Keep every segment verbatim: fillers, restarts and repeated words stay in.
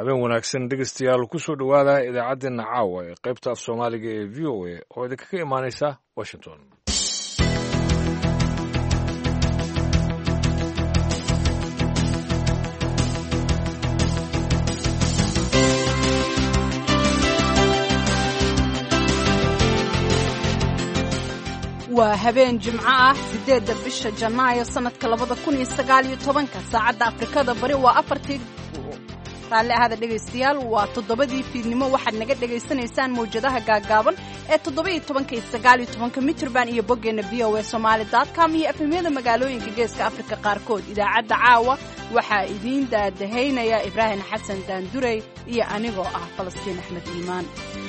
habeen wanaagsan dhegeystayaal ku soo dhowaada idaacaddeenna caawa ee qaybta af soomaaliga ee v o a oo idinkaga imaanaysa washington. waa habeen jimco ah sideedda bisha janaayo sanadka labada kun iyo sagaal iyo tobanka saacadda afrikada bari waa afartii raalli ahada dhegaystayaal waa toddobadii fiidnimo waxaad naga dhegaysanaysaan mawjadaha gaagaaban ee toddoba iyo tobanka iyo sagaal iyo tobanka mitirban iyo boggeenna v o a somali dot com iyo efemyada magaalooyinka geeska afrika qaarkood. idaacadda caawa waxaa idiin daadahaynaya ibraahim xasan daandurey iyo anigoo ah falastiin axmed iimaan.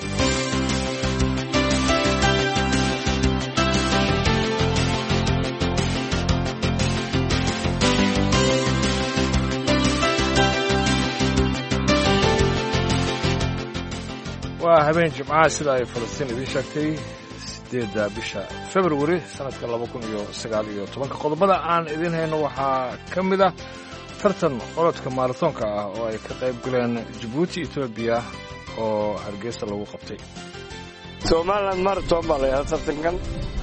waa habeen jimcaha sida ay falastiin idiin sheegtay sideedda bisha februari sanadka laba kun iyo sagaal iyo tobanka. qodobada aan idiin hayno waxaa ka mid ah tartan orodka maaratoonka ah oo ay ka qayb galeen jabuuti etoobiya oo hargeysa lagu qabtay. somaliland marathon baa la yidhahda tartankan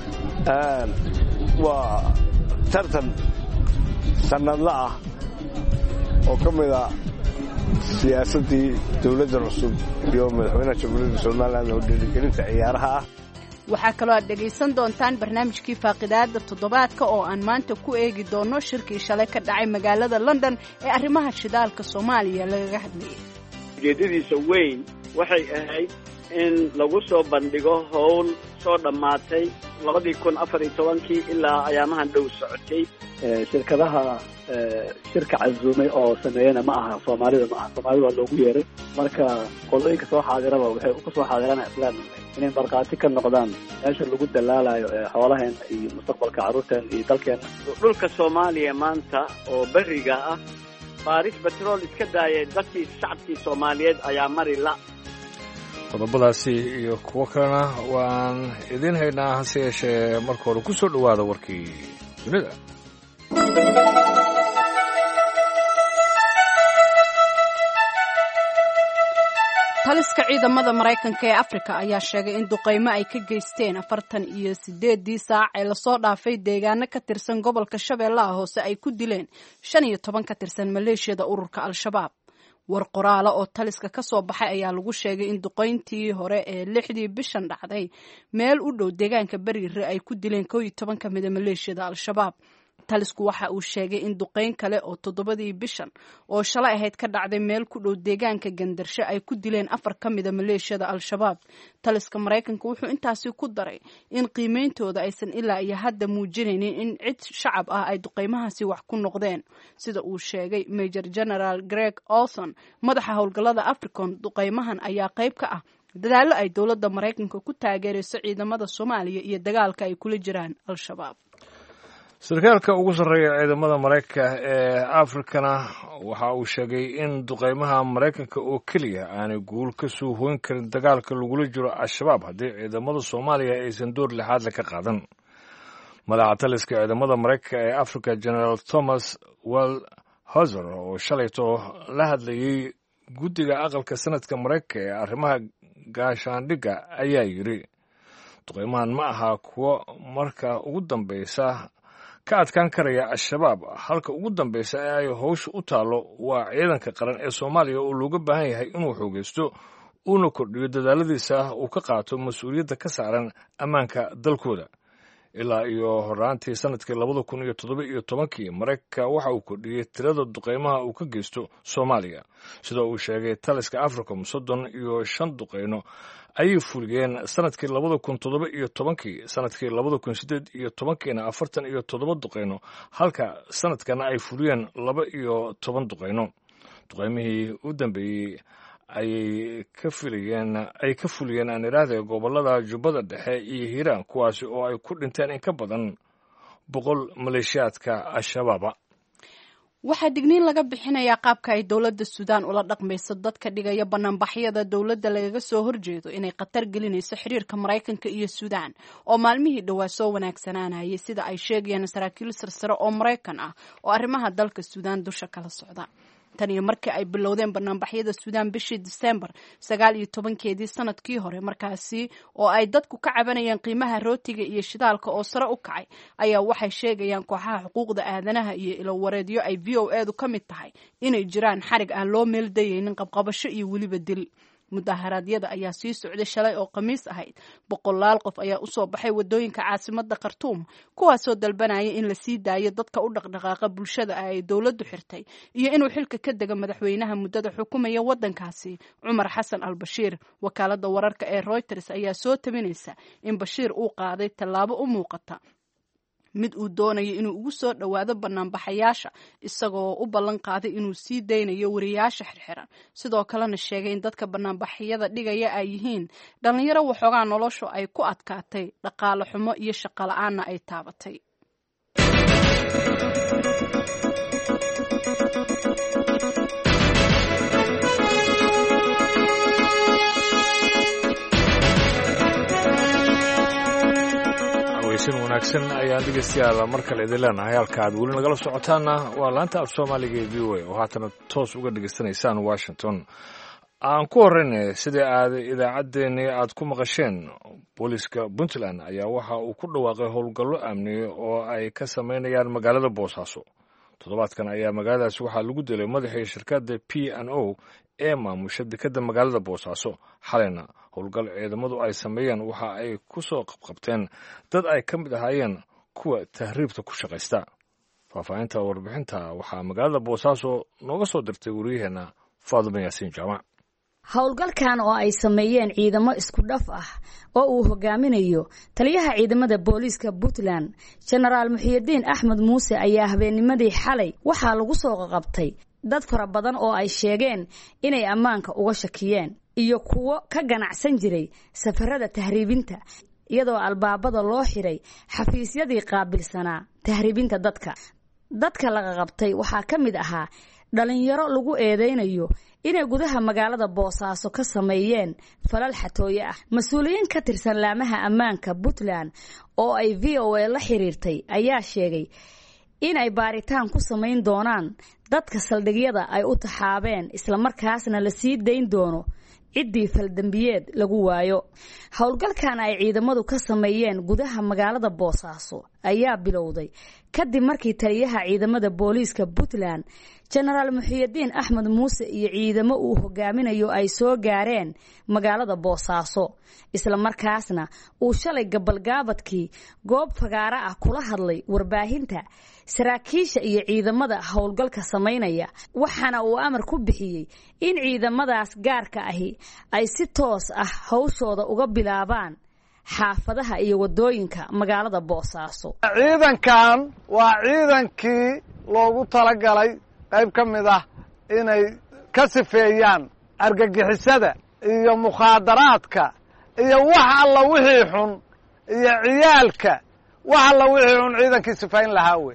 waa tartan sanadla ah oo ka mid a siyaasaddii dawladda cusub iyo madaxweynaha jamhuuriyadda somalilan oo dhiirigelinta ciyaaraha ah. waxaa kaloo aad dhegaysan doontaan barnaamijkii faaqidaada toddobaadka oo aan maanta ku eegi doono shirkii shalay ka dhacay magaalada london ee arrimaha shidaalka soomaaliya lagaga hadlayay. ujeeddadiisa weyn waxay ahayd in lagu soo bandhigo howl soo dhammaatay labadii kun afar iyo tobankii ilaa ayaamahan dhow socotay. shirkadaha shirka casuumay oo sameeyana ma aha soomaalida ma aha soomaalida waa loogu yeeray marka qolooyinka soo xaadiraba waxay ku soo xaadirana islaan inay markhaati ka noqdaan meesha lagu dalaalayo xoolaheena iyo mustaqbalka carruurteena iyo dalkeena. dhulka soomaaliya maanta oo beriga ah baaris betrol iska daayay dadkii shacabkii soomaaliyeed ayaa mari la. qodobadaasi iyo kuwo kalena waan idiin haynaa hase yeeshee marka hore ku soo dhowaada warkii dunida. taliska ciidamada maraykanka ee afrika ayaa sheegay in duqaymo ay ka geysteen afartan iyo sideedii saac ee lasoo dhaafay deegaano ka tirsan gobolka shabeellaha hoose ay ku dileen shan iyo toban ka tirsan maleeshiyada ururka al-shabaab. war qoraala oo taliska ka soo baxay ayaa lagu sheegay in duqayntii hore ee lixdii bishan dhacday meel u dhow deegaanka beriire ay ku dileen koo iyo toban ka mida maleeshiyada al-shabaab. talisku waxa uu sheegay in duqayn kale oo toddobadii bishan oo shalay ahayd ka dhacday meel ku dhow deegaanka gandarsho ay ku dileen afar ka mida maleeshiyada al-shabaab. taliska maraykanka wuxuu intaasi ku daray in qiimeyntooda aysan ilaa iyo hadda muujinaynin in cid shacab ah ay duqaymahaasi wax ku noqdeen sida uu sheegay major general greg olson madaxa howlgallada africon. duqaymahan ayaa qayb ka ah dadaallo ay dowladda maraykanka ku taageerayso ciidamada soomaaliya iyo dagaalka ay kula jiraan al-shabaab. sarkaalka ugu sarreeya ciidamada maraykanka ee afrikana waxa uu sheegay in duqaymaha maraykanka oo keliya aanay guul ka soo hoyn karin dagaalka lagula jiro al-shabaab haddii ciidamada soomaaliya aysan door lixaadle ka qaadan. madaxa taliska ciidamada maraykanka ee afrika generaal thomas waldhauser oo shalayto la hadlayay guddiga aqalka sanadka maraykanka ee arrimaha gaashaandhigga ayaa yidhi duqaymahan ma aha kuwo marka ugu dambaysa ka adkaan karaya al-shabaab. halka ugu dambaysa ee ay howsha u taallo waa ciidanka qaran ee soomaaliya oo looga baahan yahay inuu xoogaysto uuna kordhiyo dadaaladiisa uu ka qaato mas-uuliyadda ka saaran ammaanka dalkooda. ilaa iyo horaantii sanadkii labada kun iyo toddoba iyo tobankii maraykanka waxa uu kordhiyey tirada duqaymaha uu ka geysto soomaaliya. sida uu sheegay taliska africom soddon iyo shan duqayno ayay fuliyeen sanadkii labada kun toddoba iyo tobankii sanadkii labada kun siddeed iyo tobankiina afartan iyo toddoba duqayno halka sanadkana ay fuliyeen laba iyo toban duqayno. duqaymihii u dambeeyey ayay ka filayeen ay ka fuliyeen aan idhaahda gobollada jubbada dhexe iyo hiiraan kuwaasi oo ay ku dhinteen in ka badan boqol maleeshiyaadka al-shabaaba. waxaa digniin laga bixinayaa qaabka ay dowladda suudaan ula dhaqmayso dadka dhigaya banaanbaxyada dowladda lagaga soo horjeedo inay khatar gelinayso xiriirka maraykanka iyo suudaan oo maalmihii dhowaa soo wanaagsanaanayay sida ay sheegayaan saraakiil sarsare oo maraykan ah oo arrimaha dalka suudaan dusha kala socda. tan iyo markii ay bilowdeen banaanbaxyada suudaan bishii disembar sagaal iyo tobankeedii sanadkii hore, markaasi oo ay dadku ka cabanayeen qiimaha rootiga iyo shidaalka oo sare u kacay, ayaa waxay sheegayaan kooxaha xuquuqda aadanaha iyo ilowareedyo ay v o edu ka mid tahay inay jiraan xarig aan loo meeldayaynin, qabqabasho iyo weliba dil. mudaharaadyada ayaa sii socday shalay oo khamiis ahayd. boqolaal qof ayaa usoo baxay wadooyinka caasimada khartuum, kuwaasoo dalbanaya in la sii daayo dadka u dhaqdhaqaaqa bulshada ay dowladdu xirtay iyo inuu xilka ka dega madaxweynaha muddada xukumaya wadankaasi Cumar Xasan al-Bashiir. wakaalada wararka ee Reuters ayaa soo tabinaysa in Bashiir uu qaaday tallaabo u muuqata mid uu doonayo inuu ugu soo dhowaado banaanbaxayaasha, isagoo u ballan qaaday inuu sii daynayo wariyaasha xirxiran, sidoo kalena sheegay in dadka banaanbaxyada dhigaya ay yihiin dhalinyaro waxoogaa noloshu ay ku adkaatay, dhaqaale xumo iyo shaqo la-aanna ay taabatay. wanaagsan ayaan dhegeystayaal mar kale idin leenahay. halka aad weli nagala socotaana waa laanta af soomaaliga ee v o a oo haatana toos uga dhegeysanaysaan Washington. aan ku horreynay sidii aad idaacaddeenii aad ku maqasheen, booliska Puntland ayaa waxa uu ku dhawaaqay howlgallo amni oo ay ka sameynayaan magaalada Boosaaso. toddobaadkan ayaa magaaladaasi waxaa lagu dilay madaxii shirkadda P and O ee maamusha dekedda magaalada Boosaaso. xalayna howlgal ciidamadu ay sameeyeen waxa ay ku soo qabqabteen dad ay ka mid ahaayeen kuwa tahriibta ku shaqaysta. faahfaahinta warbixinta waxaa magaalada Boosaaso nooga soo dirtay wariyaheena Faadimo Yaasiin Jaamac. howlgalkan oo ay sameeyeen ciidamo isku dhaf ah oo uu hogaaminayo taliyaha ciidamada booliiska Puntland Generaal Muxyidiin Axmed Muuse ayaa habeennimadii xalay waxaa lagu soo qabtay dad fara badan oo ay sheegeen inay ammaanka uga shakiyeen iyo kuwo ka ganacsan jiray safarada tahriibinta, iyadoo albaabada loo xiray xafiisyadii qaabilsanaa tahriibinta dadka. dadka laga qabtay waxaa ka mid ahaa dhalinyaro lagu eedeynayo inay gudaha magaalada Boosaaso ka sameeyeen falal xatooyo ah. mas-uuliyiin ka tirsan laamaha ammaanka Puntland oo ay V O A la xiriirtay ayaa sheegay in ay baaritaan ku sameyn doonaan dadka saldhigyada ay u taxaabeen, isla markaasna la sii dayn doono ciddii faldambiyeed lagu waayo. howlgalkan ay ciidamadu ka sameeyeen gudaha magaalada Boosaaso ayaa bilowday kadib markii taliyaha ciidamada booliiska Puntland Generaal Muxyidiin Axmed Muuse iyo ciidamo uu hogaaminayo ay soo gaareen magaalada Boosaaso, isla markaasna uu shalay gabalgaabadkii goob fagaara ah kula hadlay warbaahinta saraakiisha iyo ciidamada howlgalka sameynaya, waxaana uu amar ku bixiyey in ciidamadaas gaarka ahi ay si toos ah hawshooda uga bilaabaan xaafadaha iyo wadooyinka magaalada Boosaaso. ciidankan waa ciidankii loogu talagalay qayb ka mid ah inay ka sifeeyaan argagixisada iyo mukhaadaraadka iyo wax alla wixii xun iyo ciyaalka, wax alla wixii xun ciidankii sifayn lahaa wey.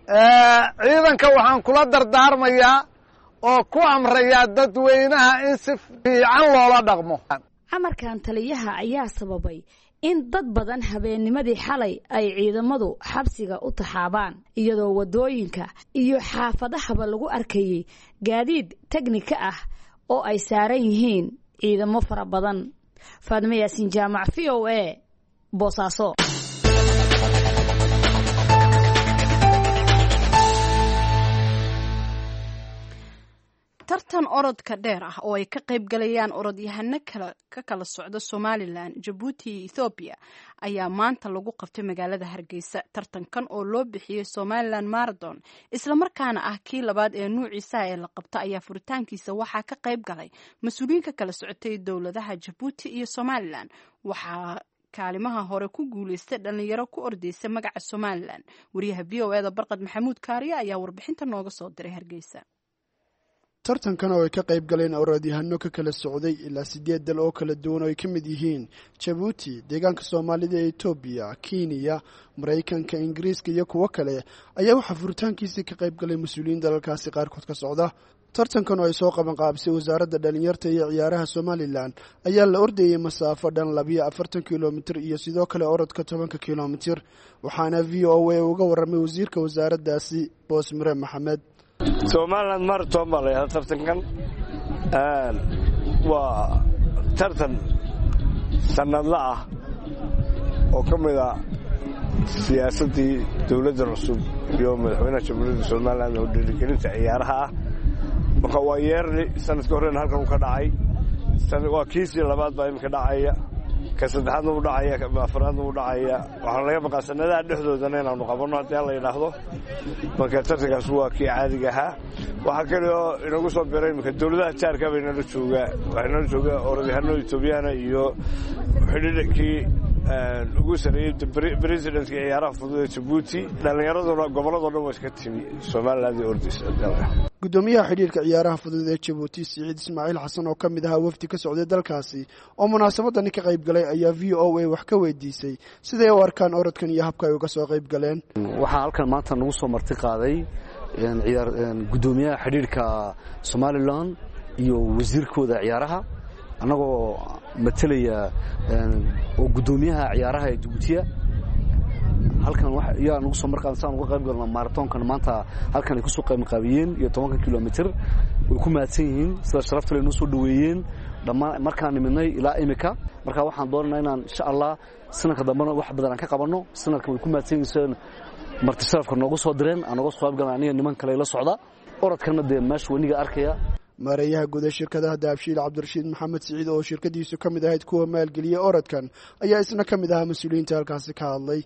ciidanka waxaan kula dardaarmayaa oo ku amrayaa dadweynaha in si fiican loola dhaqmo. amarkan taliyaha ayaa sababay in dad badan habeennimadii xalay ay ciidamadu xabsiga u taxaabaan, iyadoo wadooyinka iyo xaafadahaba lagu arkayay gaadiid teknika ah oo ay saaran yihiin ciidamo fara badan. Faadimo Yaasiin Jaamac, V O A, Boosaaso. tartan orodka dheer ah oo ay ka qayb galayaan orodyahano kala ka kala socda Somaliland, Djibouti iyo Ethiopia ayaa maanta lagu qabtay magaalada Hargeysa. tartankan oo loo bixiyay Somaliland Marathon isla markaana ah kii labaad ee nuuciisa ee la qabta ayaa furitaankiisa waxaa ka qayb galay mas'uuliyiin ka kala socotay dawladaha Djibouti iyo Somaliland. waxaa kaalimaha hore ku guuleystay dhalinyaro ku ordaysa magaca Somaliland. wariyaha V O A da Barqad Maxamuud Kaariye ayaa warbixinta nooga soo diray Hargeysa. tartankan oo ay ka qayb galeen orodyahanno ka kala socday ilaa sideed dal oo kala duwan oo ay ka mid yihiin Djibouti, deegaanka Soomaalida ee Ethiopia, Kenya, Mareykanka, Ingiriiska iyo kuwo kale ayaa waxaa furitaankiisa ka qayb galay mas'uuliyiin dalalkaasi qaarkood ka socda. tartankan oo ay soo qaban qaabisay wasaaradda dhalinyarta iyo ciyaaraha Somaliland ayaa la ordayay masaafo dhan labiyo afartan kiiloomitir iyo sidoo kale orodka tobanka kiiloomitir, waxaana V O A uga warramay wasiirka wasaaraddaasi Boos Mire Maxamed. Somaliland Marathon baa la yidhahdaa tartankan waa tartan sanadla ah oo ka mid ah siyaasaddii dowladda cusub iyo madaxweynaha jamhuuriyadda Somaliland oo dhiirigelinta ciyaaraha ah marka waa yeerli sanadkii horena halkan uu ka dhacay waa kiisii labaad baa imika dhacaya ka saddexaadna uu dhacaya ka afraadna uu dhacaya waxaa laga baqaa sanadaha dhexdoodana inaanu qabanno haddii la yidhaahdo marka tartankaas waa kii caadiga ahaa waxaa kale oo inagu soo biray imika dowladaha jaarka bay nala joogaa waxay nala joogaa orodyahanno Ethiopiana iyo xidhiidhkii ugu sareeyay presidentka ciyaaraha fudud ee Djibouti dhalinyaraduna goboladoo dhan way iska timi Somaliland iyo ordis gudoomiyaha xidhiidhka ciyaaraha fudud ee Djibouti Saciid Ismaaciil Xasan oo kamid ahaa wafdi ka socday dalkaasi oo munaasabadan ka qayb galay ayaa V O A wax ka weydiisay sidee u arkaan orodkan iyo habka ay uga soo qayb galeen waxaa halkan maanta nagu soo marti qaaday ciyaar gudoomiyaha xidhiidhka Somaliland iyo wasiirkooda ciyaaraha anagoo matalaya oo gudoomiyaha ciyaaraha ee Djibouti halkan wax yaa nagu soo markaan saan uga qayb galno marathonkan maanta halkan ay ku soo qayb qaabiyeen iyo toban kiiloomitir way ku maadsan yihiin sida sharafta leh noo soo dhaweeyeen dhamaan markaan nimidnay ilaa imika marka waxaan doonaynaa inaan insha Allah sanadka dambana wax badan aan ka qabanno sanadkan way ku maadsan yihiin marti sharafka noogu soo direen anaga soo qayb galnay niman kale la socda orodkana de meesh waniga arkaya mareeyaha guud ee shirkadaha Daabshiil Cabdirashiid Maxamed Saciid oo shirkadiisu kamid ahayd kuwa maalgeliyay orodkan ayaa isna kamid ahaa mas'uuliyiinta halkaasi ka hadlay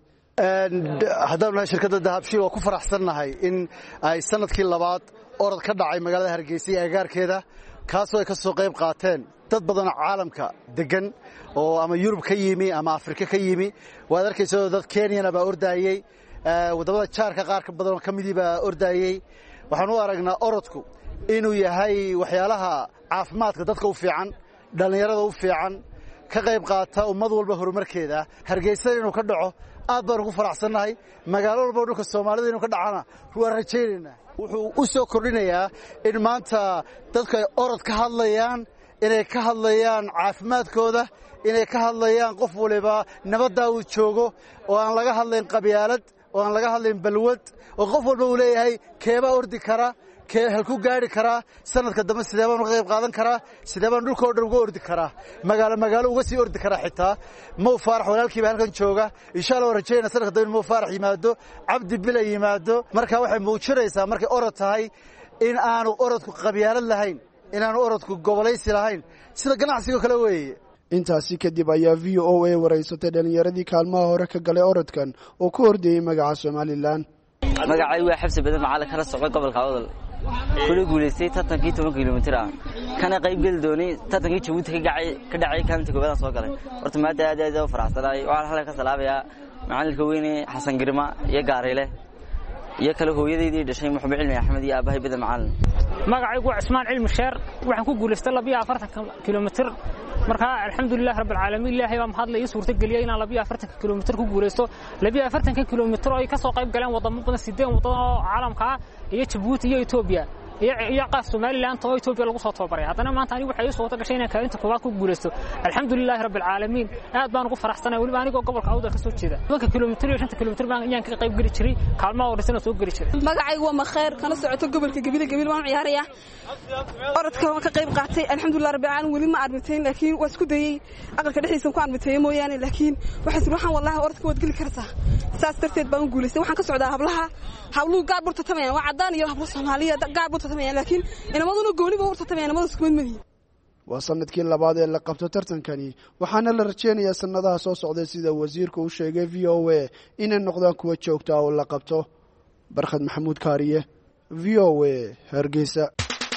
haddana shirkadda Dahabshiil oo ku faraxsanahay in ay sanadkii labaad orod ka dhacay magaalada Hargeysa ee agaarkeeda kaasoo ay ka soo qayb qaateen dad badan oo caalamka degan oo ama Yurub ka yimi ama Afrika ka yimi waad arkaysaa dad Kenya baa ordayay wadamada jaarka qaar ka badan oo kamidii baa ordayay waxaan u aragnaa orodku inuu yahay waxyaalaha caafimaadka dadka u fiican dhalinyarada u fiican ka qayb qaata ummad walba horumarkeeda Hargeysa inuu ka dhaco aad baan ugu faraxsanahay magaalo walba dhulka Soomaalida inuu ka dhacana waa rajaynaynaa wuxuu u soo kordhinayaa in maanta dadku ay orod ka hadlayaan inay ka hadlayaan caafimaadkooda inay ka hadlayaan qof waliba nabadda uu joogo oo aan laga hadlayn qabyaalad oo aan laga hadlayn balwad oo qof walba uu leeyahay keeba ordi kara kee halku gaari kara sanadka dambe sidee baan uga qayb qaadan karaa sidee baan dhulka oo dhan uga ordi karaa magaalo magaalo uga sii ordi karaa xitaa Mo Faarax walaalkiiba halkan jooga insha Allah rajayna sanadka dambe Mo Faarax yimaado Cabdi Bila yimaado marka waxay muujinaysaa markay orod tahay in aanu orodku qabyaalad lahayn in aanu orodku gobolaysi lahayn sida ganacsiga kale weeye intaasi kadib ayaa V O A wareysatay dhalinyaradii kaalmaha hore ka galay orodkan oo ku ordayay magaca Somaliland magacay waa xabsi badan macalin kala socod gobolka Awdal kula guuleystay tartankii toban kiiloomitir ah kana qayb gal doonay tartankii Djibouti ka gacay ka dhacay kaalinta koowaad soo galay horta maada aad aad u faraxsanahay waxaan halka ka salaabaya macalinka weyne Xasan Girma iyo Gaareele iyo kala hooyadeedii dhashay Maxamed Cilmi Axmed iyo aabahay badan macalin magacaygu waa Ismaan Cilmi Sheer waxaan ku guuleystay laba iyo afartan kiiloomitir marka alxamdulillah rabbil caalamiin ilaahay baa mahad leeyahay suurta galiyay inaan laba iyo afartan kiiloomitir ku guuleysto laba iyo afartan kiiloomitir oo ay ka soo qayb galeen wadamo badan sideen wadamo oo caalamka ah iyo Djibouti iyo Ethiopia iyo qaas Somaliland oo Ethiopia lagu soo tababaray haddana maanta anigu waxay soo tagashay inaan kaalinta koowaad ku guuleysto alxamdulillah rabbil caalamiin aad baan ugu faraxsanahay waliba aniga gobolka Awdal ka soo jeeda toban kiiloomitir iyo shan kiiloomitir baan ayaan ka qayb gali jiray kaalmaha oo dhisana soo gali jiray magacaygu waa Makheer kana socoto gobolka Gabil Gabil waan ciyaaraya orodka waan ka qayb qaatay alxamdulillah rabbil caalamiin wali ma arbitayn laakiin waa isku dayay aqalka dhexdiisa ku arbitay mooyaane laakiin waxa waxaan wallahi orodka wad gali kartaa saas darteed baan guuleystay waxaan ka socdaa hablaha hawlu gaar burta tamayaan waa cadaan iyo hablo Soomaaliyeed gaar burta tamayaan laakiin inamaduna gooniba urta tamayaan inamadu isku mid yihiin waa sanadkii labaad ee la qabto tartankani waxaana la rajeynayaa sanadaha soo socday sida wasiirku uu sheegay V O A inay noqdaan kuwa joogta oo la qabto Barkhad Maxamuud Kaariye V O A Hargeysa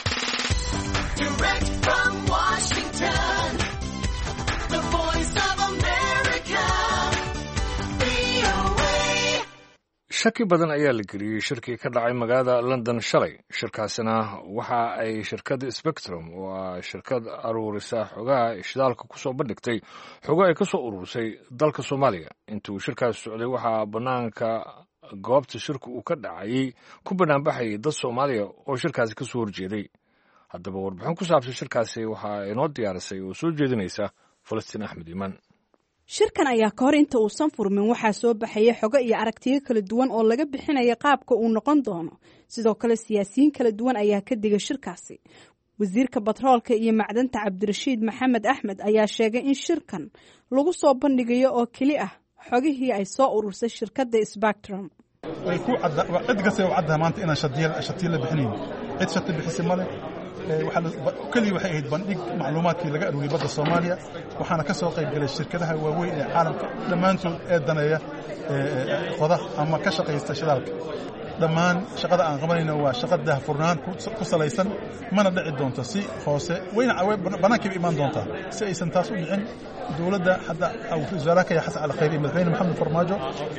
shaki badan ayaa la geliyey shirkii ka dhacay magaalada London shalay shirkaasina waxa ay shirkadda Spectrum oo ah shirkad aruurisa xogaha shidaalka ku soo bandhigtay xogo ay ka soo urursay dalka Soomaaliya intuu shirkaas socday waxa banaanka goobta shirku uu ka dhacay ku banaanbaxay dad Soomaaliya oo shirkaasi ka soo horjeeday haddaba warbixin ku saabsan shirkaasi waxa inoo diyaarisay oo soo jeedinaysa Falastiin Axmed Iman shirkan ayaa ka hor inta uusan furmin waxaa soo baxaya xogo iyo aragtiyo kala duwan oo laga bixinaya qaabka uu noqon doono sidoo kale siyaasiyiin kala duwan ayaa ka digay shirkaasi wasiirka batroolka iyo macdanta cabdirashiid maxamed axmed ayaa sheegay in shirkan lagu soo bandhigayo oo keli ah xogihii ay soo urursay shirkadda Spectrum way ku cadda cid kasta oo cadda maanta inaan shatiil shatiil la bixinayn cid shati bixisay male waxa kaliya waxay ahayd bandhig macluumaadkii laga aruuriyay badda Soomaaliya waxaana ka soo qayb galay shirkadaha waaweyn ee caalamka dhamaantood ee daneeya qodax ama ka shaqeysta shidaalka dhammaan shaqada aan qabanayno waa shaqo daahfurnaan ku salaysan mana dhici doonto si hoose wayna banaanka imaan doontaa si aysan taas u dhicin dawladda hadda aw wasaaraka ya xasan al-khayri madaxweyne maxamed farmaajo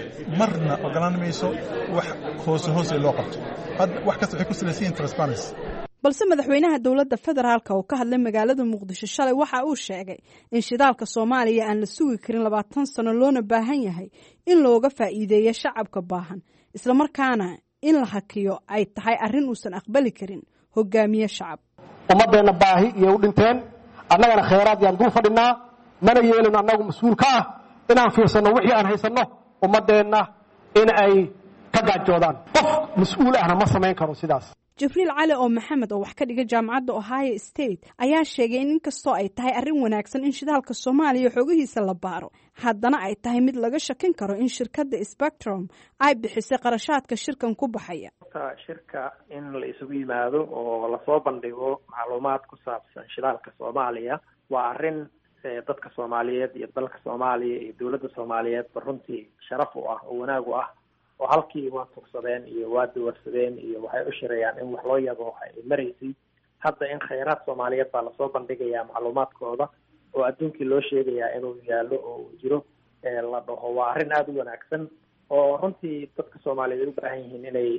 marna ogolaan mayso wax hoose hoose loo qabto hadda wax kasta waxay ku salaysan transparency balse madaxweynaha dowladda federaalka oo ka hadlay magaalada muqdisho shalay waxa uu sheegay in shidaalka Soomaaliya aan la sugi karin labaatan sano loona baahan yahay in looga faa'iideeyo shacabka baahan isla markaana in la hakiyo ay tahay arrin uusan aqbali karin hogaamiye shacab ummadeena baahi iyo u dhinteen annagana khayraad yaan dul fadhinaa mana yeelin annagu mas'uul ka ah inaan fiirsano wixii aan haysano ummadeena in ay ka gaajoodaan qof mas'uul ahna ma samayn karo sidaas jibriil cali oo maxamed oo wax ka dhiga jaamacadda Ohio State ayaa sheegay in inkastoo ay tahay arrin wanaagsan in shidaalka Soomaaliya xogihiisa la baaro haddana ay tahay mid laga shakin karo in shirkadda Spectrum ay bixisay qarashaadka shirkan ku baxaya shirka in la isugu yimaado oo la soo bandhigo macluumaad ku saabsan shidaalka Soomaaliya waa arrin dadka Soomaaliyeed iyo dalka Soomaaliya iyo dawladda Soomaaliyeed runtii sharaf u ah oo wanaag u ah oo halkii waa tugsadeen iyo waa dawarsadeen iyo waxay u shirayaan in wax loo yabo waxay maraysay hadda in khayraad Soomaaliyeed baa lasoo bandhigayaa macluumaadkooda oo adduunkii loo sheegayaa inuu yaalo oo uu jiro ee la dhaho waa arrin aada u wanaagsan oo runtii dadka Soomaaliyeed u baahan yihiin inay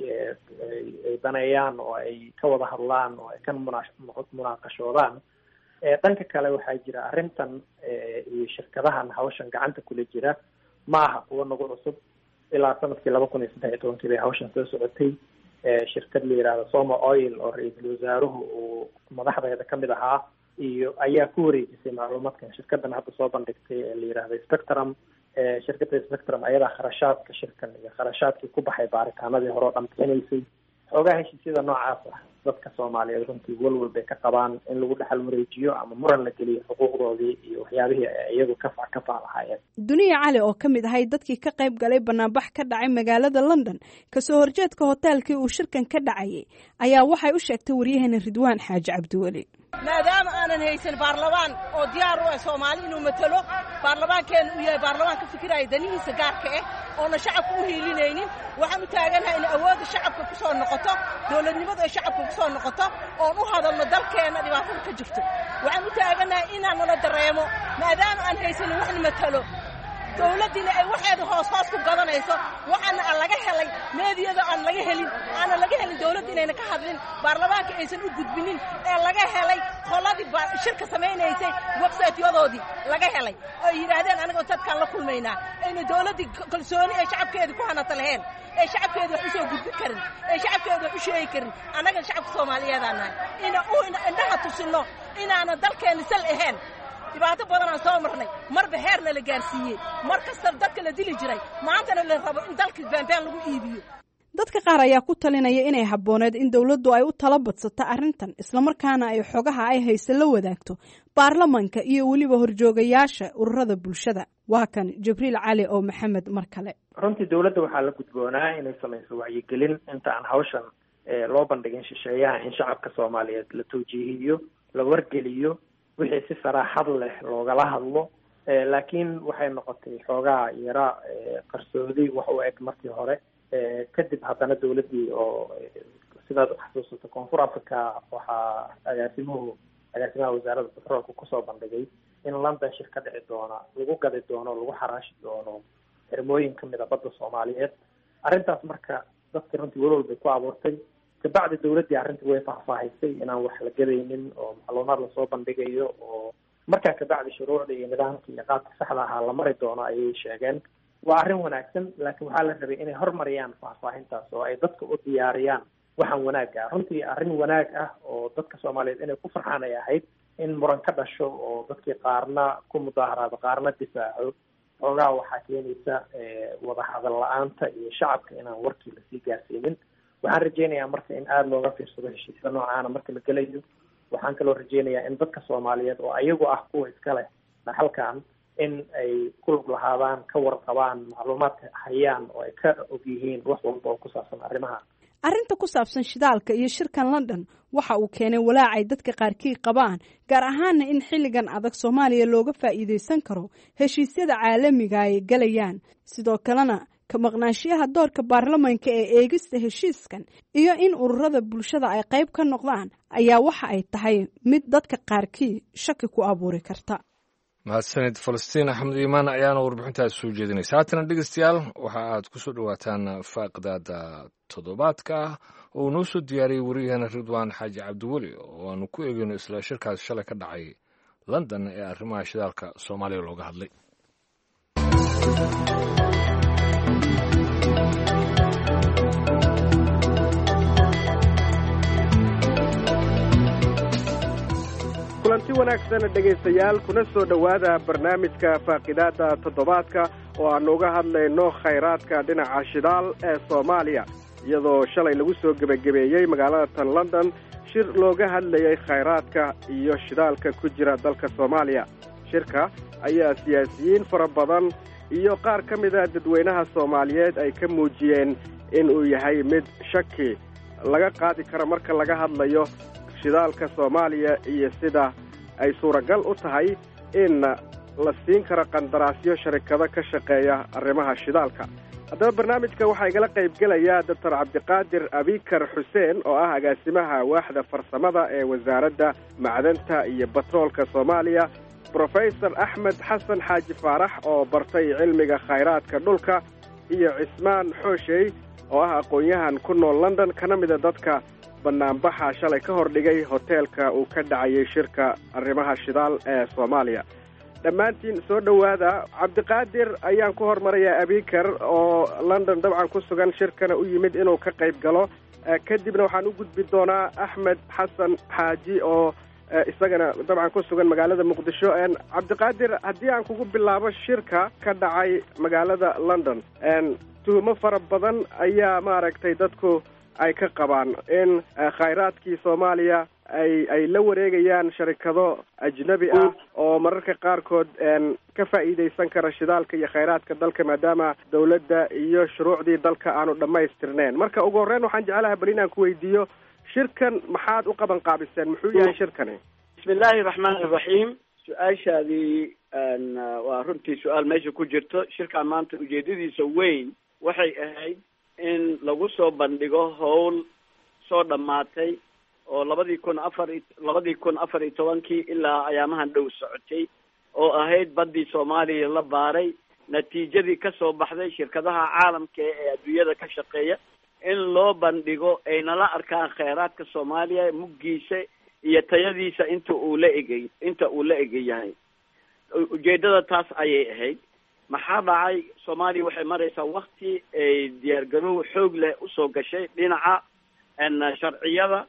ay daneeyaan oo ay ka wada hadlaan oo ay ka munaaqashoodaan dhanka kale waxaa jira arrintan iyo shirkadahan hawshan gacanta kula jira ma aha kuwa nagu cusub ilaa sanadkii laba kun iyo saddex iyo tobankii bay hawshan soo socotay shirkad la yidhaahdo Soma Oil oo ra-iisul wasaaruhu uu madaxdeeda ka mid ahaa iyo ayaa ku wareejisay macluumaadkan shirkadan hadda soo bandhigtay ee la yidhaahdo Spectrum shirkadda Spectrum ayadaa kharashaadka shirkan iyo kharashaadkii ku baxay baaritaanadii hore oo dhan bixinaysay xoogaa heshiisyada noocaas ah dadka Soomaaliyeed runtii walwal bay ka qabaan in lagu dhaxal wareejiyo ama muran la geliyo xuquuqdoodii iyo waxyaabihii iyagu ka fac ka faalahaayeen Duniya Cali oo kamid ahay dadkii ka qayb galay banaanbax ka dhacay magaalada London kasoo horjeedka hoteelkii uu shirkan ka dhacayay ayaa waxay u sheegtay wariyahana Ridwaan Xaaji Cabdiwali maadaama aanan haysan baarlamaan oo diyaar u ah Soomaali inuu matalo baarlamaankeenu uu yahay baarlamaan ka fikiraya danihiisa gaarka ah oo na shacabku u hiilinaynin waxaan u taaganahay in awoodda shacabka ku soo noqoto dawladnimada shacabka ku soo noqoto oo u hadalno dalkeena dhibaatada ka jirto waxaan u taaganahay inaan nala dareemo maadaama aan haysan wax matalo dawladina ay waxeeda hoos hoos ku gadanayso waxaana aan laga helay meediyada aan laga helin aan laga helin dawladda inayna ka hadlin baarlamaanka aysan u gudbinin ee laga helay qoladii shirka samaynaysay website-yadoodii laga helay oo yiraahdeen anaga dadkaan la kulmaynaa ayna dawladda kalsooni ee shacabkeeda ku hanata lahayn ee shacabkeeda wax u soo gudbin karin ee shacabkeeda wax u sheegi karin anaga shacabka Soomaaliyeed aan nahay ina u indhaha tusino inaana dalkeena sal ahayn dhibaato badan aan soo marnay marba heerna la gaarsiiyey mar kasta dadka la dili jiray maantana la rabo in dalka baanbaan lagu iibiyo dadka qaar ayaa ku talinaya inay habooneed in dawladdu ay u tala badsato arrintan isla markaana ay xogaha ay hayso la wadaagto baarlamaanka iyo waliba horjoogayaasha ururada bulshada waa kan Jibriil Cali oo Maxamed mar kale runtii dawladda waxaa la gudboonaa inay samayso wacyigelin inta aan hawshan loo bandhigin shisheeyaha in shacabka Soomaaliyeed la tawjiihiyo la wargeliyo wixii si saraaxad leh loogala hadlo laakiin waxay noqotay xoogaa yara qarsoodi wax u eg markii hore kadib haddana dawladdii oo sidaad xasuusato koonfur africa waxaa agaasimuhu agaasimaha wasaaradda petroolka kusoo bandhigay in London shir ka dhici doona lagu gadi doono lagu xaraashi doono xirmooyin kamid a badda Soomaaliyeed arrintaas marka dadka runtii walwal bay ku abuurtay kabacdi dawladdii arrintii way faahfaahisay inaan wax la gadaynin oo macluumaad lasoo bandhigayo oo markaa kabacdi shuruucda iyo nidaamka iyo qaabka saxda ahaa la mari doono ayay sheegeen waa arrin wanaagsan laakiin waxaa la rabay inay hormariyaan faahfaahintaas oo ay dadka u diyaariyaan waxaan wanaag ah runtii arrin wanaag ah oo dadka Soomaaliyeed inay ku farxaan ay ahayd in muran ka dhasho oo dadkii qaarna ku mudaaharaado qaarna difaaco xoogaa waxaa keenaysa wadahadal la-aanta iyo shacabka inaan warkii lasii gaarsiinin. waxaan rajeynayaa marka in aada looga fiirsado heshiisyada noocaana marka la gelayo. waxaan kaloo rajeynayaa in dadka soomaaliyeed oo ayagu ah kuwa iska leh dhaxalkan in ay ku lug lahaadaan, ka warqabaan, macluumaadka hayaan oo ay ka og yihiin wax walba oo ku saabsan arrimaha. arrinta ku saabsan shidaalka iyo shirkan London waxa uu keenay walaac ay dadka qaarkii qabaan, gaar ahaana in xilligan adag Soomaaliya looga faa'iideysan karo heshiisyada caalamiga ay galayaan. sidoo kalena ka maqnaanshiyaha doorka baarlamaanka ee eegista heshiiskan iyo in ururada bulshada ay qayb ka noqdaan ayaa waxa ay tahay mid dadka qaarkii shaki ku abuuri karta. mahadsanid Falastiin Axmed Iimaan ayaana warbixintaas soo jeedinaysa. haatan dhegeystayaal waxa aad ku soo dhawaataan faaqidaada toddobaadka oo uu noo soo diyaariyey wariyahana Ridwaan Xaaji Cabdiweli oo aanu ku eegayno isla shirkaas shalay ka dhacay London ee arrimaha shidaalka Soomaaliya looga hadlay. kulanti wanaagsan dhegaystayaal, kuna soo dhowaada barnaamijka faaqidaada toddobaadka oo aanu uga hadlayno khayraadka dhinaca shidaal ee Soomaaliya, iyadoo shalay lagu soo gebagabeeyey magaalada tan London shir looga hadlayay khayraadka iyo shidaalka ku jira dalka Soomaaliya. shirka ayaa siyaasiyiin fara badan iyo qaar ka mid a dadweynaha Soomaaliyeed ay ka muujiyeen in uu yahay mid shaki laga qaadi karo marka laga hadlayo shidaalka Soomaaliya iyo sida ay suuragal u tahay in la siin karo qandaraasyo sharikado ka shaqeeya arrimaha shidaalka. haddaba barnaamijka waxaa igala qayb gelaya Doctor Cabdiqaadir Abikar Xuseen oo ah agaasimaha waaxda farsamada ee wasaaradda macdanta iyo batroolka Soomaaliya, Professor Axmed Xasan Xaaji Faarax oo bartay cilmiga khayraadka dhulka, iyo Cismaan Xooshey oo ah aqoon-yahan ku nool London kana mid a dadka banaanbaxa shalay ka hordhigay hoteelka uu ka dhacayay shirka arrimaha shidaal ee Soomaaliya. dhammaantiin soo dhowaada. Cabdiqaadir ayaan ku hormarayaa Abikar oo London dabcan ku sugan shirkana u yimid inuu ka qayb galo, kadibna waxaan u gudbi doonaa Axmed Xasan Xaaji oo isagana dabcan ku sugan magaalada Muqdisho. Cabdiqaadir, haddii aan kugu bilaabo shirka ka dhacay magaalada London, tuhumo fara badan ayaa maaragtay dadku ay ka qabaan in khayraadkii Soomaaliya ay ay la wareegayaan sharikado ajnabi ah oo mararka qaarkood ka faa'iideysan kara shidaalka iyo khayraadka dalka maadaama dawladda iyo shuruucdii dalka aanu dhammaystirneen. marka ugu horreyn waxaan jecelahay bal inaan ku weydiiyo shirkan maxaad u qaban qaabiseen, muxuu yahay shirkani? bismillaahi raxmaani raxiim. su-aashaadii waa runtii su-aal meesha ku jirto. shirkan maanta ujeedadiisa weyn waxay ahayd in lagu soo bandhigo howl soo dhammaatay oo labadii kun afar labadii kun afar iyo tobankii ilaa ayaamahan dhow socotay, oo ahayd baddii Soomaaliya la baaray, natiijadii ka soo baxday shirkadaha caalamka ee adduunyada ka shaqeeya in loo bandhigo ayna la arkaan kheyraadka Soomaaliya muggiisa iyo tayadiisa inta uu la egay inta uu la egayahay. ujeedada taas ayay ahayd. maxaa dhacay? Soomaaliya waxay maraysaa wakti ay diyaargarow xoog leh usoo gashay dhinaca sharciyada,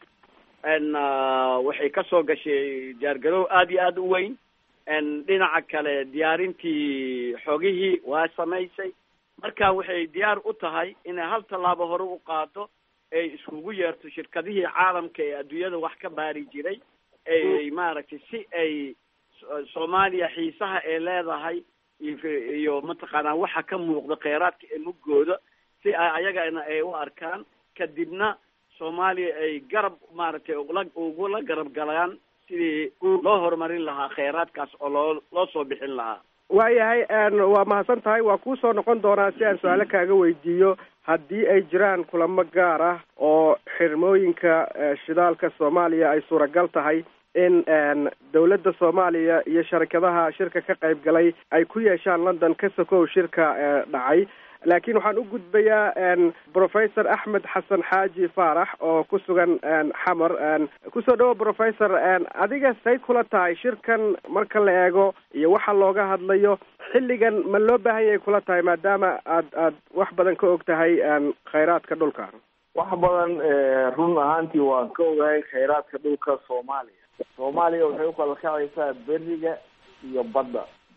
waxay ka soo gashay diyaargarow aada iyo aada u weyn. dhinaca kale diyaarintii xogihii waa samaysay. marka waxay diyaar u tahay inay hal tallaabo hore u qaado, ay iskugu yeerto shirkadihii caalamka ee adduunyada wax ka baari jiray, ay maaragtay si ay Soomaaliya xiisaha ay leedahay iyo mataqaanaa waxa ka muuqda kheyraadka ee muggooda si ay ayagana ay u arkaan, kadibna Soomaaliya ay garab maaragtay ugula garab galaan sidii loo horumarin lahaa kheyraadkaas oo loo loo soo bixin lahaa. waayahay, waa mahadsan tahay. waa kuu soo noqon doonaa si aan su-aalo kaaga weydiiyo haddii ay jiraan kulamo gaar ah oo xirmooyinka shidaalka Soomaaliya ay suuragal tahay in dawladda Soomaaliya iyo sharikadaha shirka ka qayb galay ay ku yeeshaan London ka sokow shirka dhacay. laakiin waxaan u gudbayaa Professor Axmed Xasan Xaaji Faarax oo ku sugan xamar. kusoo dhawo Professor, adiga say kula tahay shirkan marka la eego iyo waxa looga hadlayo xilligan ma loo baahan yahay kula tahay maadaama aad aad wax badan ka og tahay kheyraadka dhulka? wax badan run ahaantii waan ka ogahay kheyraadka dhulka Soomaaliya. Soomaaliya waxay u kala kacaysaa beriga iyo badda.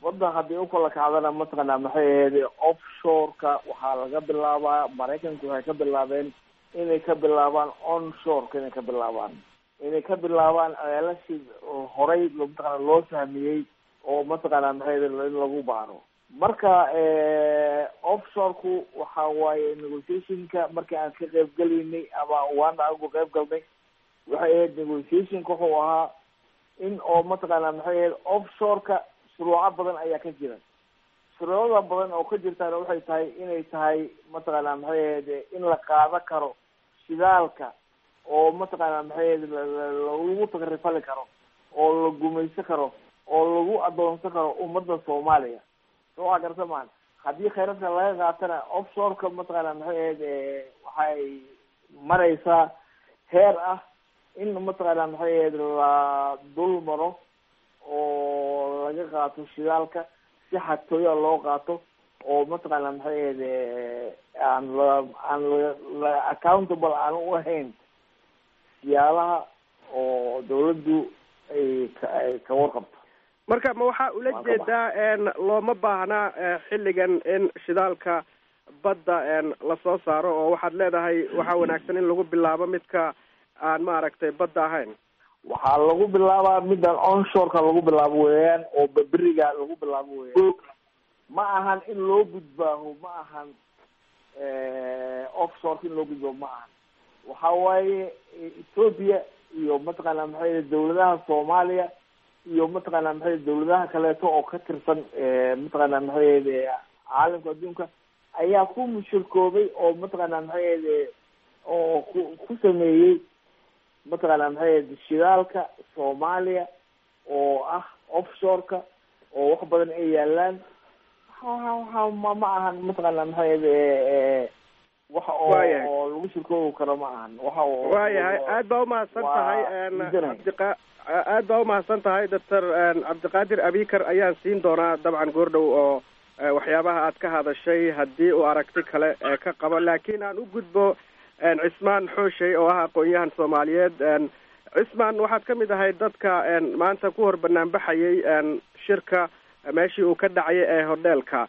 badda haddii ukala kacdana mataqaanaa maxay ahayd offshoreka waxaa laga bilaabaa maraykanku waxay ka bilaabeen inay ka bilaabaan onshoreka inay ka bilaabaan inay ka bilaabaan ceelashii horay mataqaana loo fahmiyey oo mataqaanaa maxay ahayd in lagu baaro marka offshoreku waxa waaye negotiationka markii aan ka qayb gelaynay ama waana ugu qayb galnay waxay ahayd negotiationka wuxuu ahaa in oo mataqaanaa maxay ahayd offshoreka shuruuco badan ayaa ka jira shuruucda badan oo ka jirtaana waxay tahay inay tahay mataqaanaa maxay ahayd in la qaado karo shidaalka oo mataqaanaa maxay ahayd lagu tagrifali karo oo la gumaysan karo oo lagu adoonsan karo ummadda soomaaliya soo waa garta maan haddii kheyradka laga qaatana offshoreka mataqaanaa maxay ahayd waxay maraysaa heer ah in mataqaanaa maxay ahayd la dul maro oo laga qaato shidaalka si xatooya loo qaato oo mataqaanaa maxay ahayd aan la aan la accountable aan u ahayn siyaalaha oo dawladdu ay ay ka warqabto marka ma waxaa ula jeedaa looma baahnaa xilligan in shidaalka badda lasoo saaro oo waxaad leedahay waxaa wanaagsan in lagu bilaabo midka aan maaragtay badda ahayn waxaa lagu bilaabaa midaan onshoreka lagu bilaabo weeyaan oo baberiga lagu bilaabo weeyaan ma ahan in loo gudbaaho ma ahan offshoreka in loo gudbaaho ma ahan waxa waaye Ethiopia iyo mataqaanaa maxay dawladaha Soomaaliya iyo mataqaanaa maxay dawladaha kaleeto oo ka tirsan mataqaanaa maxay caalamka adduunka ayaa ku mushirkoobay oo mataqaanaa maxay oo ku ku sameeyey mataqaanaa maxay shidaalka Soomaaliya oo ah offshoreka oo wax badan ay yaalaan waxa ma ma ahan mataqaanaa maxay waxa oo lagu shirkoobi karo ma ahan waxa waayahay aad baa umahadsan tahay cabdiqa aad baa umahadsan tahay doctor cabdiqaadir abikar ayaan siin doonaa dabcan goordhow oo waxyaabaha aad ka hadashay haddii uu aragti kale ka qabo laakiin aan u gudbo cismaan xooshey oo ah aqoon-yahan soomaaliyeed cismaan waxaad ka mid ahay dadka maanta ku hor banaanbaxayay shirka meeshii uu ka dhacayay ee hodheelka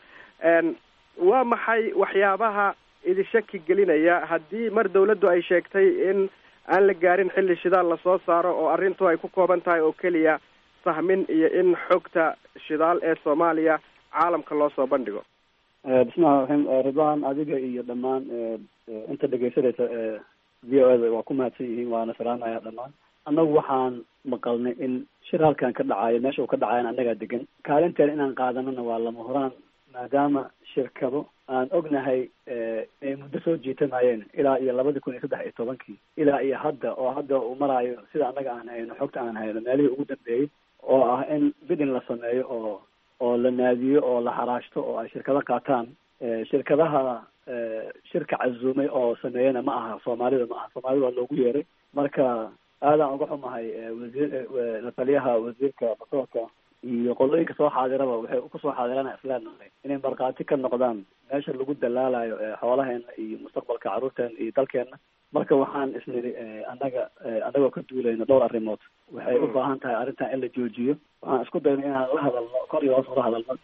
waa maxay waxyaabaha idin shaki gelinaya haddii mar dawladdu ay sheegtay in aan la gaarin xilli shidaal lasoo saaro oo arrintu ay ku kooban tahay oo keliya sahmin iyo in xogta shidaal ee Soomaaliya caalamka loo soo bandhigo bismillahi raxmaan ridwaan adiga iyo dhammaan inta dhegeysanaysa v o a waa ku mahadsan yihiin waana salaamaya dhammaan annagu waxaan maqalnay in shir halkan ka dhacayo meesha uu ka dhacayan annagaa degan kaalinteena inaan qaadanana waa lama huraan maadaama shirkado aan ognahay ay muddo soo jiitamayeen ilaa iyo labadii kun iyo saddex iyo tobankii ilaa iyo hadda oo hadda uu maraayo sida annaga aan hayno xogta aan hayno meelihii ugu dambeeyey oo ah in bidin la sameeyo oo oo la naadiyo oo la xaraashto oo ay shirkado qaataan shirkadaha shirka casuumay oo sameeyana ma aha soomaalida ma aha soomaalida waa loogu yeeray marka aadaan uga xumahay wasiir lataliyaha wasiirka batroolka iyo qolooyinka soo xaadiraba waxay kusoo xaadirana isleenahay inay markhaati ka noqdaan meesha lagu dalaalayo xoolaheena iyo mustaqbalka carruurteena iyo dalkeena marka waxaan isniri annaga annagoo ka duulayno dhowr arrimood waxay u baahan tahay arrintan in la joojiyo waxaan isku dayno inaan la hadalno kor iyo hoos ula hadalno